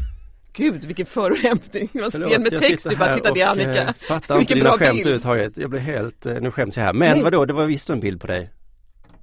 Gud, vilken förolämpning. Det var en Förlåt, sten med jag text. sitter Du bara, här titta det och, Annika. eh, fattar inte Vilken dina bra skämt bild. överhuvudtaget. Jag blev helt, eh, nu skäms jag här. Men Nej. vadå, det var visst en bild på dig.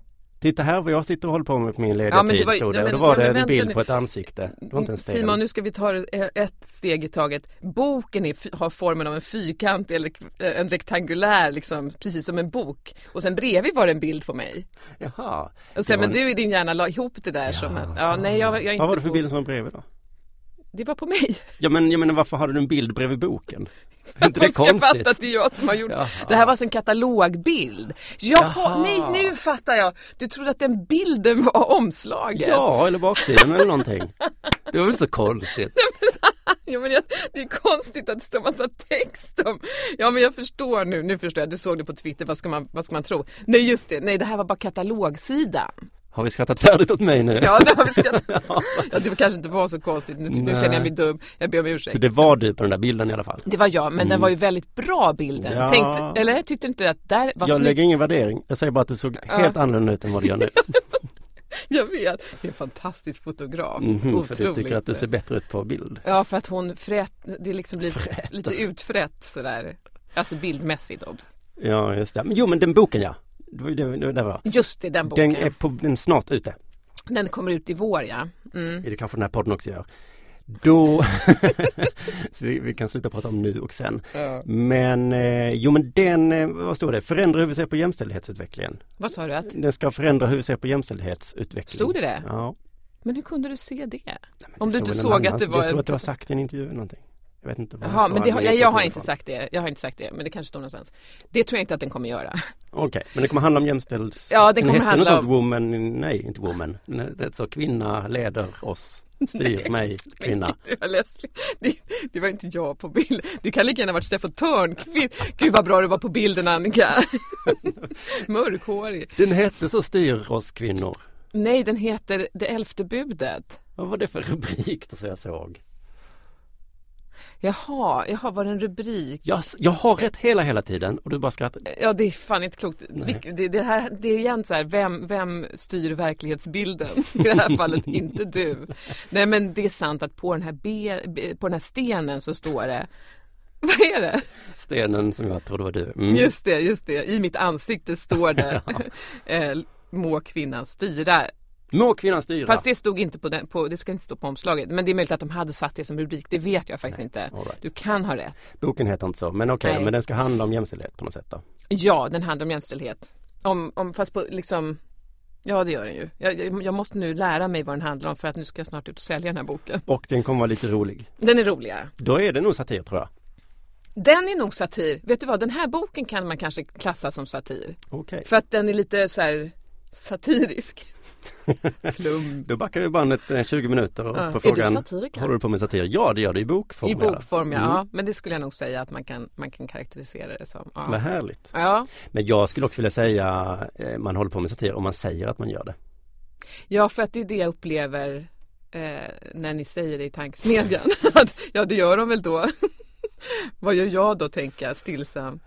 Titta här vad jag sitter och håller på med på min lediga Ja, men det tid, var- stod ja, det. Och men- då var ja, det men en bild vänta på nu. ett ansikte. Det var inte ens fel. Simon, nu ska vi ta ett steg i taget. Boken är, har formen av en fyrkant eller en rektangulär, liksom, precis som en bok. Och sen bredvid var det en bild på mig. Jaha. Och sen, Det var men en- du i din hjärna la ihop det där Ja. som att, ja, nej, jag, jag är inte Vad var det för på- bild som var bredvid då? Det var på mig. Ja, men jag menar, varför hade du en bild bredvid boken? Är inte det Folk ska fatta konstigt? att det är jag som har gjort. Jaha. Det här var alltså en katalogbild. Jaha, Jaha. nej, nu fattar jag. Du trodde att den bilden var omslaget. Ja, eller baksidan eller någonting. Det var väl inte så konstigt. Ja, men jag, det är konstigt att det står massa text om. Ja, men jag förstår nu. Nu förstår jag. Du såg det på Twitter. Vad ska man, vad ska man tro? Nej, just det. Nej, det här var bara katalogsidan. Har vi skrattat färdigt åt mig nu? Ja, det har vi skrattat. Ja, det kanske inte var så konstigt. Nu, nu Nej. känner jag mig dum. Jag ber om Så ursäkt. det var du på den där bilden i alla fall? Det var jag, men den var ju väldigt bra bilden. Ja. Tänkte, eller jag tyckte inte att där var Jag snyggt. lägger ingen värdering. Jag säger bara att du såg helt annorlunda ut än vad du gör nu. Jag vet. Det är en fantastisk fotograf. Mhm, för du Otroligt. tycker att du ser bättre ut på bild. Ja, för att hon frätt, det liksom blir lite utfrätt sådär. Alltså bildmässigt, obs. Ja, just det. Men, jo, men den boken, ja. Det var ju det, det, det var. Just det, den boken. Den är, på, den är snart ute. Den kommer ut i vår, ja. Mm. Är det kanske den här podden också gör. Då, så vi, vi kan sluta prata om nu och sen. Ja. Men, eh, jo men den, eh, vad står det? Förändra hur vi ser på jämställdhetsutvecklingen. Vad sa du? Att? Den ska förändra hur vi ser på jämställdhetsutvecklingen. Stod det det? Ja. Men hur kunde du se det? Nej, men Om det du inte står väl en såg annan- att det var Jag tror en- att du har sagt i en intervju eller någonting. Jag vet inte vad. Jaha, men det, har- var jag, jag har ifrån. inte sagt det. Jag har inte sagt det, men det kanske står någonstans. Det tror jag inte att den kommer göra. Okej, men det kommer handla om jämställs... Ja, den kommer hette handla något om- sånt woman, nej inte woman. Det är så kvinna leder oss, styr mig, kvinna. Du har läst. Det, det var inte jag på bild. Det kan lika gärna varit Steffo Törnqvist. Gud vad bra du var på bilden, Annika. Mörkhårig. Den hette så styr oss kvinnor. Nej, den heter Det elfte budet. Vad var det för rubrik då så jag såg? Jaha, jaha, var det en rubrik? Jag, jag har rätt hela hela tiden och du bara skrattar. Ja, det är fan inte klokt. Det, det, här, det är igen så här, vem, vem styr verklighetsbilden? I det här fallet inte du. Nej, men det är sant att på den här, be, på den här stenen så står det, vad är det? Stenen som jag trodde var du. Mm. Just det, just det. I mitt ansikte står det eh, må kvinnan styra. Må kvinnan styra. Fast det stod inte på, den, på det ska inte stå på omslaget. Men det är möjligt att de hade satt det som rubrik. Det vet jag faktiskt Nej, inte. all right. Du kan ha rätt. Boken heter inte så, men okej, Nej. men den ska handla om jämställdhet på något sätt då. Ja, den handlar om jämställdhet. Om, om, fast på liksom... Ja, det gör den ju. Jag, jag måste nu lära mig vad den handlar om för att nu ska jag snart ut och sälja den här boken. Och den kommer vara lite rolig. Den är roligare. Då är det nog satir tror jag. Den är nog satir. Vet du vad? Den här boken kan man kanske klassa som satir. Okej. För att den är lite så här satirisk. Flum. Då backar vi bandet eh, tjugo minuter och Ja. på Är du frågan. satiriker? Håller du på med satir? Ja, det gör det i bokform. I bokform, ja. Mm. ja. Men det skulle jag nog säga att man kan, man kan karaktärisera det som. Ja. Vad härligt. Ja. Men jag skulle också vilja säga eh, man håller på med satir om man säger att man gör det. ja, för att det är det jag upplever eh, när ni säger det i tankesmedjan. Att, ja, det gör de väl då. Vad gör jag då, tänker jag, stillsamt?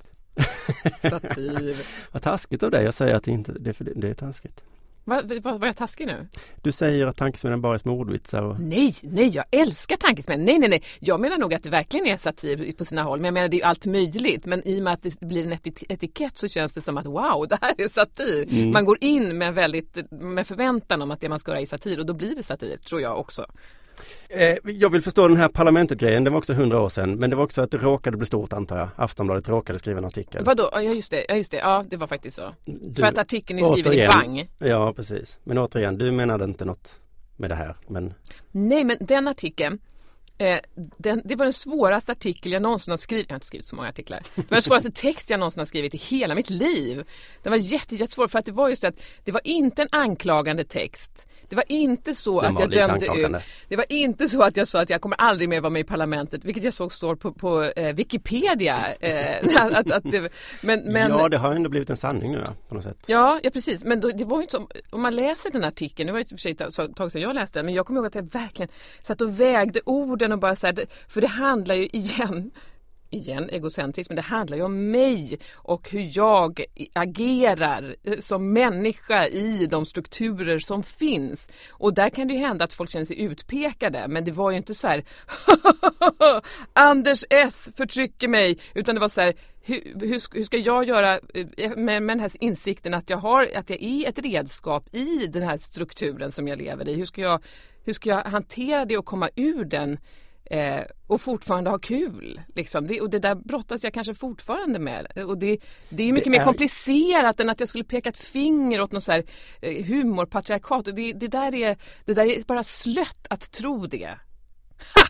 Satir. Vad taskigt av dig. Jag säger att det inte det är, för det, det är taskigt. Vad va, va, var jag taskig nu? Du säger att tankesmedjan bara är små ordvitsar. Och... Nej, nej, jag älskar tankesmedjan. Nej, nej, nej. Jag menar nog att det verkligen är satir på sina håll. Men jag menar det är allt möjligt. Men i och med att det blir en etik- etikett så känns det som att wow, det här är satir. Mm. Man går in med väldigt med förväntan om att det man ska göra är satir. Och då blir det satir, tror jag också. Eh, jag vill förstå den här parlamentet-grejen. Det var också hundra år sedan. Men det var också att det råkade bli stort, antar jag. Aftonbladet råkade skriva en artikel. Vadå? Ja, just det. Ja, just det. Ja, det var faktiskt så. Du, För att artikeln är skriven återigen, i bang. Ja, precis. Men återigen, du menade inte något med det här. Men Nej, men den artikeln, eh, den, det var den svåraste artikel jag någonsin har skrivit. Jag har inte skrivit så många artiklar. Det var den svåraste text jag någonsin har skrivit i hela mitt liv. Den var jätte, jättesvår för att det var just att det var inte en anklagande text. Det var inte så Den att var jag lite dömde anklagande. ut. Det var inte så att jag sa att jag kommer aldrig mer vara med i parlamentet, vilket jag såg står på, på eh, Wikipedia. Eh, att, att det, men, men, ja, det har ändå blivit en sanning nu, ja, på något sätt. Ja, ja precis. Men då, det var ju inte som, om man läser den artikeln, nu var det i och för sig ett tag sedan jag läste den, men jag kommer ihåg att jag verkligen satt och vägde orden och bara så här, för det handlar ju igen, igen egocentriskt, men det handlar ju om mig och hur jag agerar som människa i de strukturer som finns. Och där kan det ju hända att folk känner sig utpekade, men det var ju inte så här Anders S förtrycker mig, utan det var så här, hur, hur, hur ska jag göra med, med den här insikten att jag, har, att jag är ett redskap i den här strukturen som jag lever i? Hur ska jag, hur ska jag hantera det och komma ur den eh, och fortfarande ha kul? Liksom? Det, och det där brottas jag kanske fortfarande med. Och det, det är mycket det mer är... komplicerat än att jag skulle peka ett finger åt något så här eh, humorpatriarkat. Det, det, där är, det där är bara slött att tro det. Ha!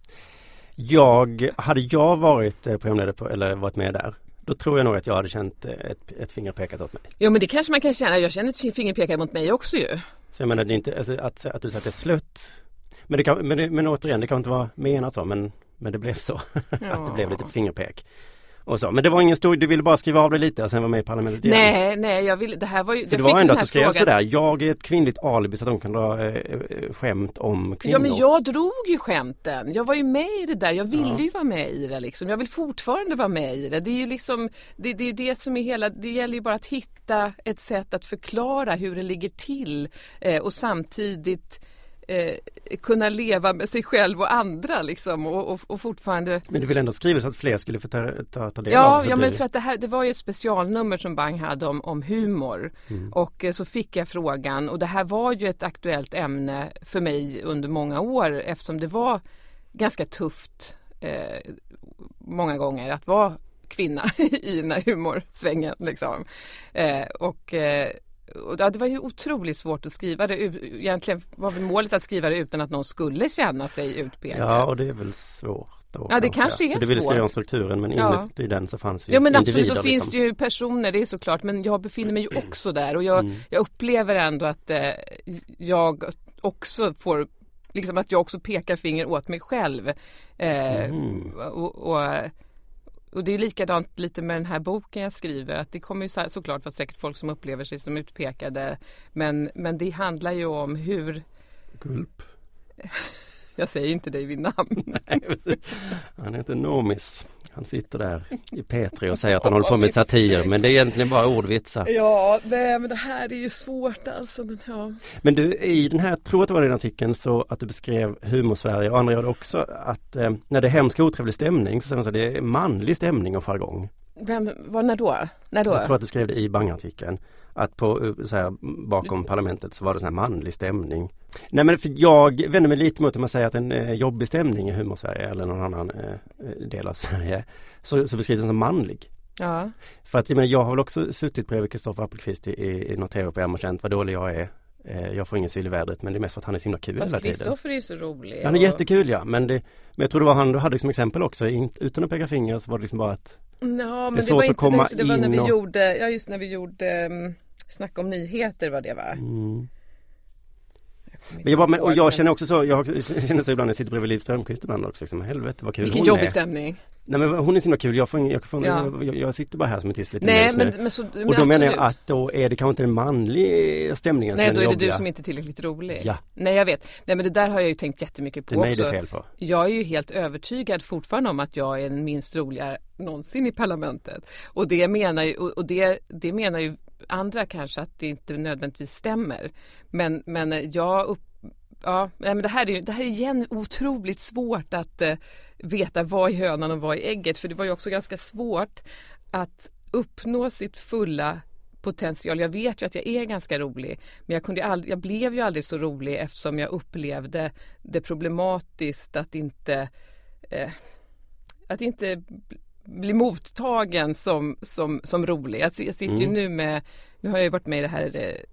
Jag, hade jag varit programledare på, eller varit med där, då tror jag nog att jag hade känt ett, ett finger pekat åt mig. Jo, men det kanske man kan känna. Jag känner ett finger pekat mot mig också ju. Så jag menar, det är inte, alltså, att, att du säger att det är slut. Men, det kan, men, det, men återigen, det kan inte vara menat så, men, men det blev så. Ja. Att det blev lite fingerpek. Och så. Men det var ingen stor, du ville bara skriva av det lite och sen vara med i parlamentet igen. Nej, nej, jag ville, det här var ju... För det var ändå att du skrev frågan... sådär, jag är ett kvinnligt alibi så att de kan dra äh, skämt om kvinnor. Ja, men jag drog ju skämten. Jag var ju med i det där, jag ville ja. ju vara med i det liksom. Jag vill fortfarande vara med i det. Det är ju liksom, det, det är det som är hela, det gäller ju bara att hitta ett sätt att förklara hur det ligger till eh, och samtidigt... Eh, kunna leva med sig själv och andra liksom och, och, och fortfarande... Men du vill ändå skriva så att fler skulle få ta, ta, ta del ja, av det? Ja, men för att det här, det var ju ett specialnummer som Bang hade om, om humor mm. och eh, så fick jag frågan och det här var ju ett aktuellt ämne för mig under många år eftersom det var ganska tufft eh, många gånger att vara kvinna i den här humorsvängen liksom. Eh, och eh, Och det var ju otroligt svårt att skriva det. Egentligen var väl målet att skriva det utan att någon skulle känna sig utpekad. Ja, och det är väl svårt då. Ja, det kanske är svårt. Du ville skriva om strukturen, men ja. inuti den så fanns ju ja, men individer. Absolut, så liksom. finns det ju personer, det är såklart. Men jag befinner mig ju också där. Och jag, mm. jag upplever ändå att eh, jag också får, liksom att jag också pekar finger åt mig själv. Eh, mm. och... och Och det är likadant lite med den här boken jag skriver. Att det kommer ju så, såklart vara säkert folk som upplever sig som utpekade. Men, men det handlar ju om hur... Gulp. Jag säger inte dig vid namn. Nej, han heter Nomis. Han sitter där i Petri och säger att han håller på med satir. Men det är egentligen bara ordvitsar. Ja, nej, men det här är ju svårt alltså. Men, ja. men du, i den här, tror jag att det var i den artikeln, så att du beskrev Humorsverige och andra gör det också. Att eh, när det är hemsk och otrevlig stämning så säger man så att det är manlig stämning och jargong. Vem, vad, när då? När då? Jag tror att du skrev det i Bang-artikeln. Att på, så här, bakom parlamentet så var det sån här manlig stämning. Nej, men för jag vänder mig lite mot att man säger att en eh, jobbig stämning i Humorsverige eller någon annan eh, del av Sverige så, så beskrivs den som manlig. Ja. För att jag, menar, jag har väl också suttit bredvid Kristoffer Appelqvist i, i, i något tv-program och känt vad dålig jag är. Eh, jag får ingen syl i vädret, men det är mest för att han är så himla kul hela tiden. Kristoffer är ju så rolig. Han är och... jättekul, ja. Men, det, men jag tror det var han du hade som exempel också. In, utan att peka finger så var det liksom bara att ja, men det är det svårt var inte att komma det, det var när vi och... gjorde, ja just när vi gjorde um, Snack om nyheter var det va? Mm. Men jag bara, men, och jag känner också så, jag känner så ibland när jag sitter bredvid Liv Strömquist ibland också, liksom, helvete vad kul vilken hon jobbig är. stämning. Nej, men hon är så himla kul, jag, får, jag, får, ja. jag, jag sitter bara här som ett tyst lite Nej, men, men så, men och då absolut. menar jag att då är det kanske inte den manliga stämningen. Nej, som då är det jobbiga. du som inte är tillräckligt rolig. Ja. Nej, jag vet. Nej, men det där har jag ju tänkt jättemycket på det också. Det fel på. Jag är ju helt övertygad fortfarande om att jag är den minst roliga någonsin i parlamentet. Och det menar ju, och det, det menar ju andra kanske att det inte nödvändigtvis stämmer. Men, men jag upp Ja, men det här är ju det här är igen otroligt svårt att uh, veta vad är hönan och vad är ägget, för det var ju också ganska svårt att uppnå sitt fulla potential. Jag vet ju att jag är ganska rolig, men jag kunde aldrig, jag blev ju aldrig så rolig eftersom jag upplevde det problematiskt att inte uh, att inte bli mottagen som som som rolig. Jag, jag sitter mm. ju nu med nu har jag ju varit med i det här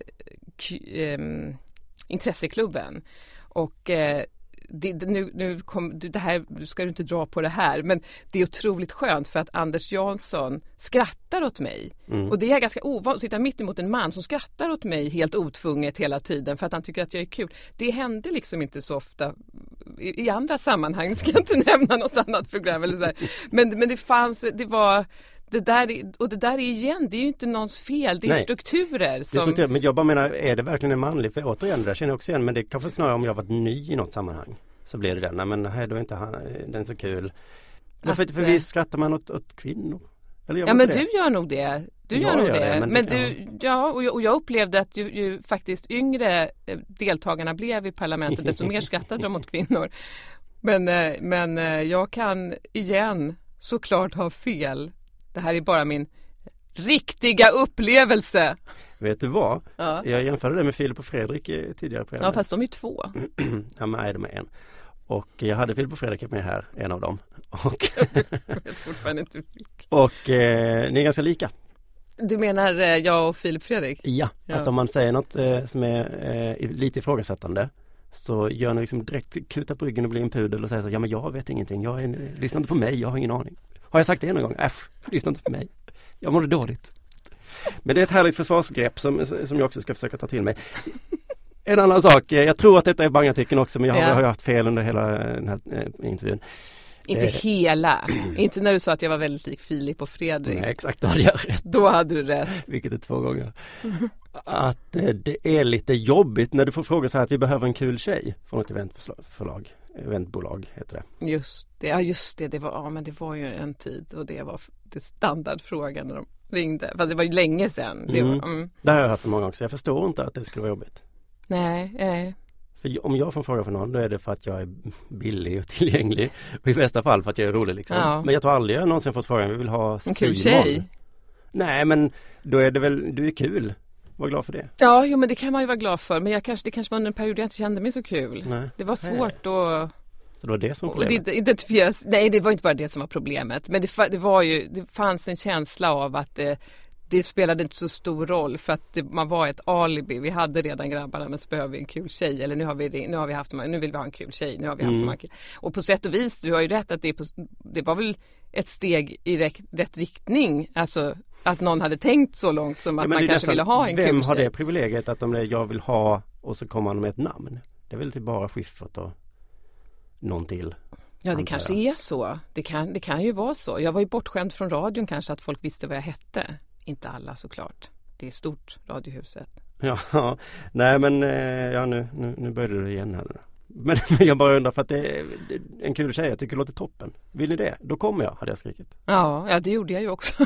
uh, um, intresseklubben och eh, det, nu, nu kom, det här, nu ska du inte dra på det här, men det är otroligt skönt för att Anders Jansson skrattar åt mig mm. och det är ganska ovanligt att sitta mitt emot en man som skrattar åt mig helt otvunget hela tiden för att han tycker att jag är kul. Det hände liksom inte så ofta i, i andra sammanhang, ska jag inte nämna något annat program eller så här. Men, men det fanns, det var Det där, och det där är igen, det är ju inte någons fel, det är Nej, strukturer. Som... Det är strukturer, men jag bara menar, är det verkligen en manlig? För återigen, det där känner jag också igen, men det kanske snarare om jag varit ny i något sammanhang. Så blir det den, nej men här då är inte han, den så kul. Att, för, för visst skrattar man åt, åt kvinnor. Eller ja men det? Du gör nog det. Du gör jag nog gör det. det. Men, men det, du, ja, och jag, och jag upplevde att ju, ju faktiskt yngre deltagarna blev i parlamentet, desto mer skrattade de åt kvinnor. Men, men jag kan igen såklart ha fel. Det här är bara min riktiga upplevelse. Vet du vad? Ja. Jag jämförde det med Filip och Fredrik tidigare på. Ja, fast de är ju två. Ja, men nej, de är en. Och jag hade Filip och Fredrik med här, en av dem. Och, jag vet fortfarande inte. och eh, ni är ganska lika. Du menar eh, jag och Filip Fredrik? Ja, ja, att om man säger något eh, som är eh, lite ifrågasättande, så gör ni liksom direkt kuta på ryggen och blir en pudel och säger så, ja men jag vet ingenting, jag är, lyssna inte på mig, jag har ingen aning. Har jag sagt det en gång? Äsch, lyssna inte på mig. Jag mår dåligt. Men det är ett härligt försvarsgrepp som, som jag också ska försöka ta till mig. En annan sak, jag tror att detta är bangartikeln också, men jag har, ja. har ju haft fel under hela den här eh, intervjun. Inte eh. hela, inte när du sa att jag var väldigt lik Filip och Fredrik. Nej, exakt, då hade jag rätt. Då hade du rätt. Vilket är två gånger. Att eh, det är lite jobbigt när du får fråga så här att vi behöver en kul tjej från ett eventförlag. Eventbolag heter det. Just det, ja just det, det var, ja, men det var ju en tid och det var det standardfrågan när de ringde. Fast det var ju länge sedan. Det, mm. var, mm. det har jag hört för många gånger, så jag förstår inte att det skulle vara jobbigt. Nej, nej. För om jag får fråga från någon, då är det för att jag är billig och tillgänglig. Och i bästa fall för att jag är rolig liksom. Ja. Men jag tror aldrig jag någonsin fått frågan, vi vill ha en kul tjej. Nej, men då är det väl, du är kul. Var glad för det. Ja, jo, men det kan man ju vara glad för. Men jag kanske, det kanske var under en period jag inte kände mig så kul. Nej. Det var svårt att... Så det var det som var problemet? Identifieras. Nej, det var inte bara det som var problemet. Men det, det var ju, det fanns en känsla av att det, det spelade inte så stor roll. För att det, man var ett alibi. Vi hade redan grabbarna, men så behöver vi en kul tjej. Eller nu har vi, nu har vi haft, nu vill vi ha en kul tjej. Nu har vi haft mm. en Och på sätt och vis, du har ju rätt att det, på, det var väl ett steg i rätt, rätt riktning. Alltså... Att någon hade tänkt så långt som att ja, man kanske nästan, ville ha en kul Vem tjej. har det privilegiet att om det är jag vill ha och så kommer man med ett namn? Det är väl typ bara Schiffert och någon till. Ja, det kanske jag. är så. Det kan, det kan ju vara så. Jag var ju bortskämd från radion kanske att folk visste vad jag hette. Inte alla såklart. Det är stort, Radiohuset. Ja, nej men ja, nu, nu, nu började du igen här. Men jag bara undrar för att det är en kul tjej, jag tycker det låter toppen. Vill ni det? Då kommer jag, hade jag skrikit. Ja, ja det gjorde jag ju också.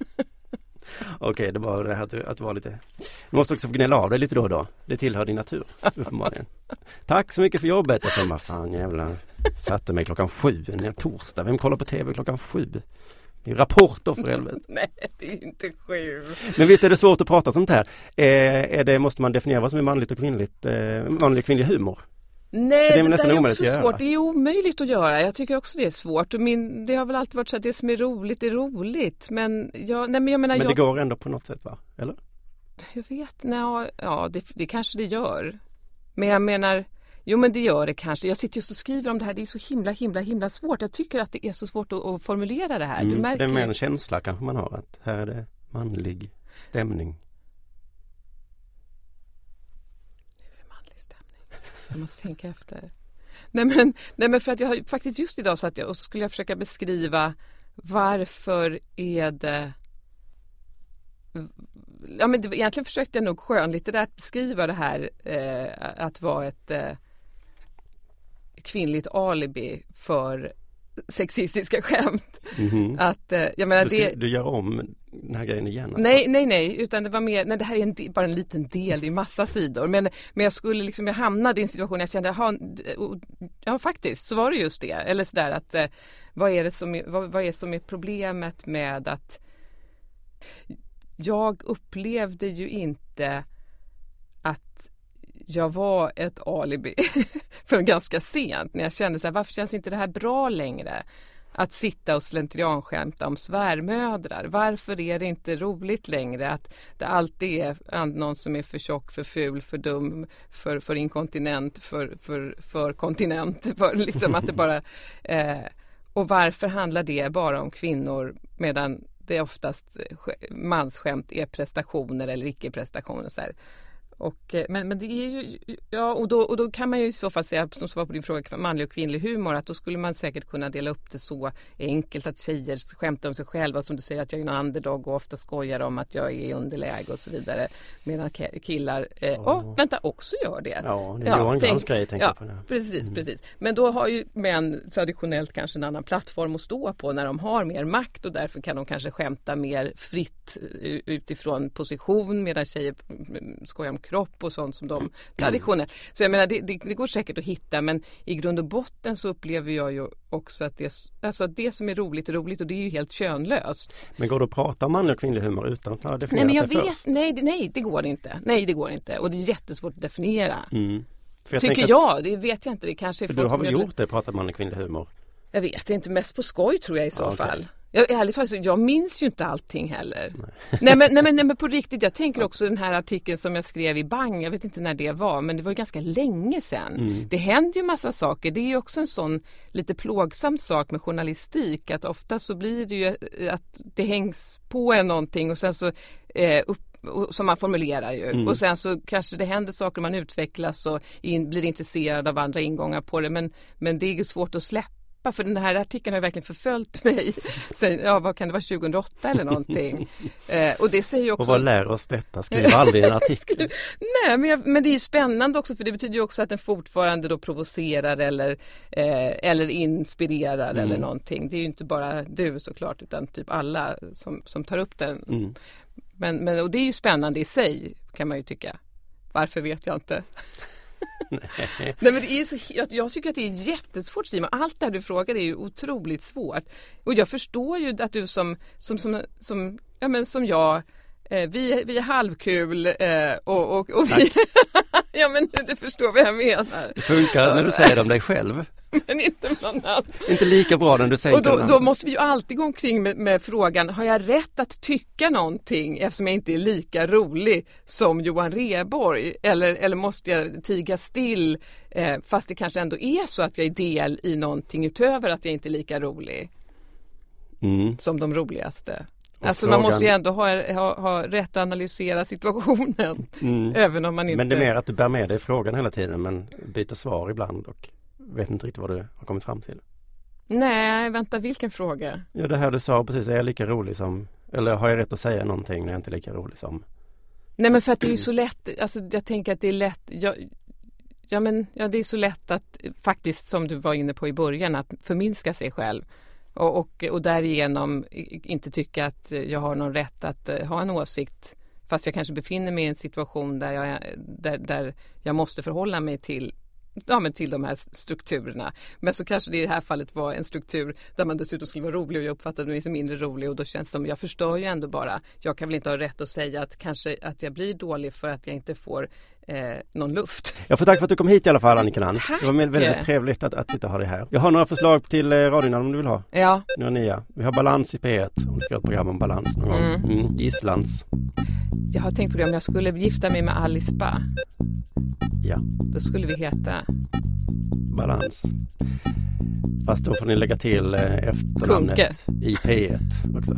Okej, okay, det var det här att, att vara lite... Du måste också få gnälla av dig lite då och då. Det tillhör din natur, uppenbarligen. Tack så mycket för jobbet. Jag sa, vad fan jävlar. Satte mig klockan sju, en torsdag. Vem kollar på tv klockan sju? Det är rapporter för helvete. Nej, det är inte sju. Men visst är det svårt att prata sånt här. Eh, är det, måste man definiera vad som är manligt och kvinnligt? Eh, manlig och kvinnlig humor? Nej, det är, det nästan är omöjligt också att svårt. göra. Det är omöjligt att göra. Jag tycker också det är svårt. Och min, det har väl alltid varit så att det som är roligt är roligt. Men jag, nej, men jag menar... Men jag, det går ändå på något sätt, va? Eller? Jag vet, nej, ja, det, det kanske det gör. Men jag menar... Jo, men det gör det kanske. Jag sitter just och skriver om det här. Det är så himla, himla, himla svårt. Jag tycker att det är så svårt att, att formulera det här. Mm, du märker... Det är mer en känsla kanske man har. Att här är det manlig stämning. Nu är det manlig stämning. Jag måste tänka efter. Nej men, nej men för att jag har faktiskt just idag så att jag och så skulle jag försöka beskriva varför är det ja men det, egentligen försökte jag nog skönlitterärt beskriva det här eh, att vara ett eh, kvinnligt alibi för sexistiska skämt. Mm-hmm. Att, eh, jag menar, du, ska, det, du gör om den här grejen igen? Alltså. Nej, nej, nej. Utan det var mer, nej, det här är en, bara en liten del i massa sidor. Men, men jag skulle liksom, jag hamnade i en situation jag kände, aha, ja faktiskt, så var det just det. Eller sådär att, eh, vad är det som är, vad, vad är som är problemet med att jag upplevde ju inte att jag var ett alibi för ganska sent när jag kände så här, varför känns inte det här bra längre? Att sitta och slentrianskämta om svärmödrar. Varför är det inte roligt längre att det alltid är någon som är för tjock, för ful, för dum, för, för inkontinent, för, för, för kontinent. För liksom att det bara, eh, och varför handlar det bara om kvinnor medan det oftast mansskämt är prestationer eller icke-prestationer så här. Och, men, men det är ju, ja, och då, och då kan man ju i så fall säga, som svar på din fråga, manlig och kvinnlig humor, att då skulle man säkert kunna dela upp det så enkelt att tjejer skämtar om sig själva, som du säger att jag är en underdog och ofta skojar om att jag är i underläge och så vidare, medan killar, eh, oh. oh, vänta, också gör det. Ja, det är ja, en tänk, grej, tänker ja, jag på det. Precis, mm. precis. Men då har ju män traditionellt kanske en annan plattform att stå på när de har mer makt, och därför kan de kanske skämta mer fritt utifrån position, medan tjejer skojar om kropp och sånt som de traditionellt. Så jag menar, det, det, det går säkert att hitta, men i grund och botten så upplever jag ju också att det, alltså att det som är roligt är roligt och det är ju helt könlöst. Men går det att prata om manlig och kvinnlig humor utan att ha definierat nej, men jag det vet, först? nej, det, nej, det går inte. Nej, det går inte. Och det är jättesvårt att definiera. Mm. För jag Tycker att, jag, det vet jag inte. Det kanske är för folk du har väl som gjort det, pratat manlig och kvinnlig humor? Jag vet, det är inte mest på skoj tror jag i så Ja, okay. fall. Jag, ärligt talat, jag minns ju inte allting heller. Nej. nej, men, nej, men, nej men på riktigt, jag tänker också den här artikeln som jag skrev i Bang, jag vet inte när det var, men det var ju ganska länge sedan. Mm. Det händer ju massa saker, det är ju också en sån lite plågsam sak med journalistik, att ofta så blir det ju att det hängs på en någonting och sen så eh, upp som man formulerar ju. Mm. Och sen så kanske det händer saker, man utvecklas och in, blir intresserad av andra ingångar på det, men, men det är ju svårt att släppa. För den här artikeln har verkligen förföljt mig sen, ja vad kan det vara, tjugohundraåtta eller någonting. eh, och det säger ju också... Och vad lär oss detta? Skriv aldrig en artikel. Nej, men, jag, men det är ju spännande också, för det betyder ju också att den fortfarande då provocerar eller, eh, eller inspirerar mm. eller någonting. Det är ju inte bara du såklart, utan typ alla som, som tar upp den. Mm. Men, men, och det är ju spännande i sig, kan man ju tycka. Varför vet jag inte. Nej. Nej, men det är så, jag, jag tycker att det är jättesvårt, Simon. Allt det här du frågar är ju otroligt svårt. Och jag förstår ju att du som, som, som, som, ja, men som jag, eh, vi, vi är halvkul eh, och, och, och vi... ja, men du förstår vad jag menar. Det funkar när du säger det om dig själv. Men inte någon annan. Inte lika bra när du säger och då, det. Då måste vi ju alltid gå omkring med, med frågan, har jag rätt att tycka någonting eftersom jag inte är lika rolig som Johan Rheborg? Eller, eller måste jag tiga still eh, fast det kanske ändå är så att jag är del i någonting utöver att jag inte är lika rolig mm. som de roligaste? Och alltså frågan... man måste ju ändå ha, ha, ha rätt att analysera situationen mm. även om man inte... Men det är mer att du bär med dig frågan hela tiden men byter svar ibland och vet inte riktigt vad du har kommit fram till. Nej, vänta, vilken fråga? Ja, det här du sa precis, är jag lika rolig som, eller har jag rätt att säga någonting när jag inte är lika rolig som? Nej, men för att det är ju så lätt, alltså jag tänker att det är lätt, jag, ja men ja, det är så lätt att faktiskt, som du var inne på i början, att förminska sig själv och, och, och därigenom inte tycka att jag har någon rätt att uh, ha en åsikt, fast jag kanske befinner mig i en situation där jag, där, där jag måste förhålla mig till Ja, men till de här strukturerna. Men så kanske det i det här fallet var en struktur där man dessutom skulle vara rolig och jag uppfattade mig som mindre rolig och då känns det som, jag förstår ju ändå bara, jag kan väl inte ha rätt att säga att kanske att jag blir dålig för att jag inte får eh, någon luft. Jag får tack för att du kom hit i alla fall, Annika Lantz. Det var väldigt trevligt att, att sitta och ha dig här. Jag har några förslag till eh, radion om du vill ha. Ja. Några nya. Vi har Balans i P ett, om du ska ha ett program om balans någon gång. Mm. Mm, Gisslans. Jag har tänkt på det, om jag skulle gifta mig med Alice Ba. Ja. Då skulle vi heta Balans. Fast då får ni lägga till eh, efternamnet Kunke. I P ett också.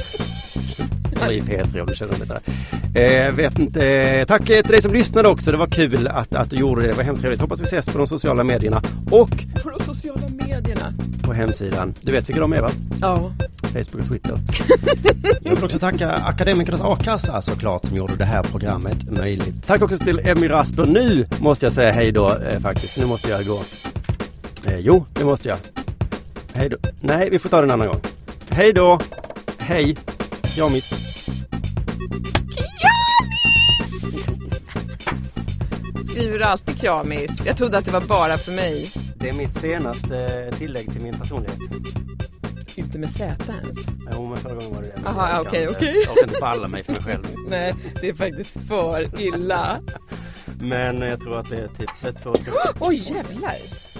Eller i P ett, om du känner lite där. Eh, vet inte. Tack till dig som lyssnade också. Det var kul att, att du gjorde det. Det var hemskt trevligt. Hoppas vi ses på de sociala medierna. Och på de sociala medierna. På hemsidan. Du vet vilka de är, va? Ja. Facebook och Twitter. Jag vill också tacka Akademikernas A-kassa såklart som gjorde det här programmet möjligt. Tack också till Emmy Rasper. Nu måste jag säga hej då eh, faktiskt. Nu måste jag gå. Eh, jo, det måste jag. Hej då. Nej, vi får ta den en annan gång. Hej då. Hej. Jamis. Skriver du alltid kjamis? Jag trodde att det var bara för mig. Det är mitt senaste tillägg till min personlighet. Inte med Z ens. Jo, men förra gången var det. Jaha, okej, okej. Jag kan inte balla mig för mig själv. Nej, det är faktiskt för illa. Men jag tror att det är tipset för... Oj, oh, jävlar!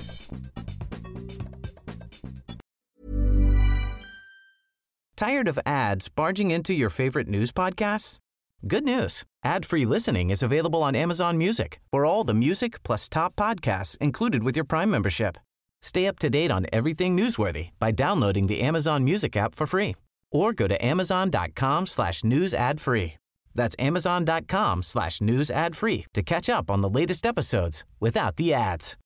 Tired of ads barging into your favorite news podcasts? Good news. Ad-free listening is available on Amazon Music for all the music plus top podcasts included with your Prime membership. Stay up to date on everything newsworthy by downloading the Amazon Music app for free or go to amazon.com slash news ad free. That's amazon.com slash news ad free to catch up on the latest episodes without the ads.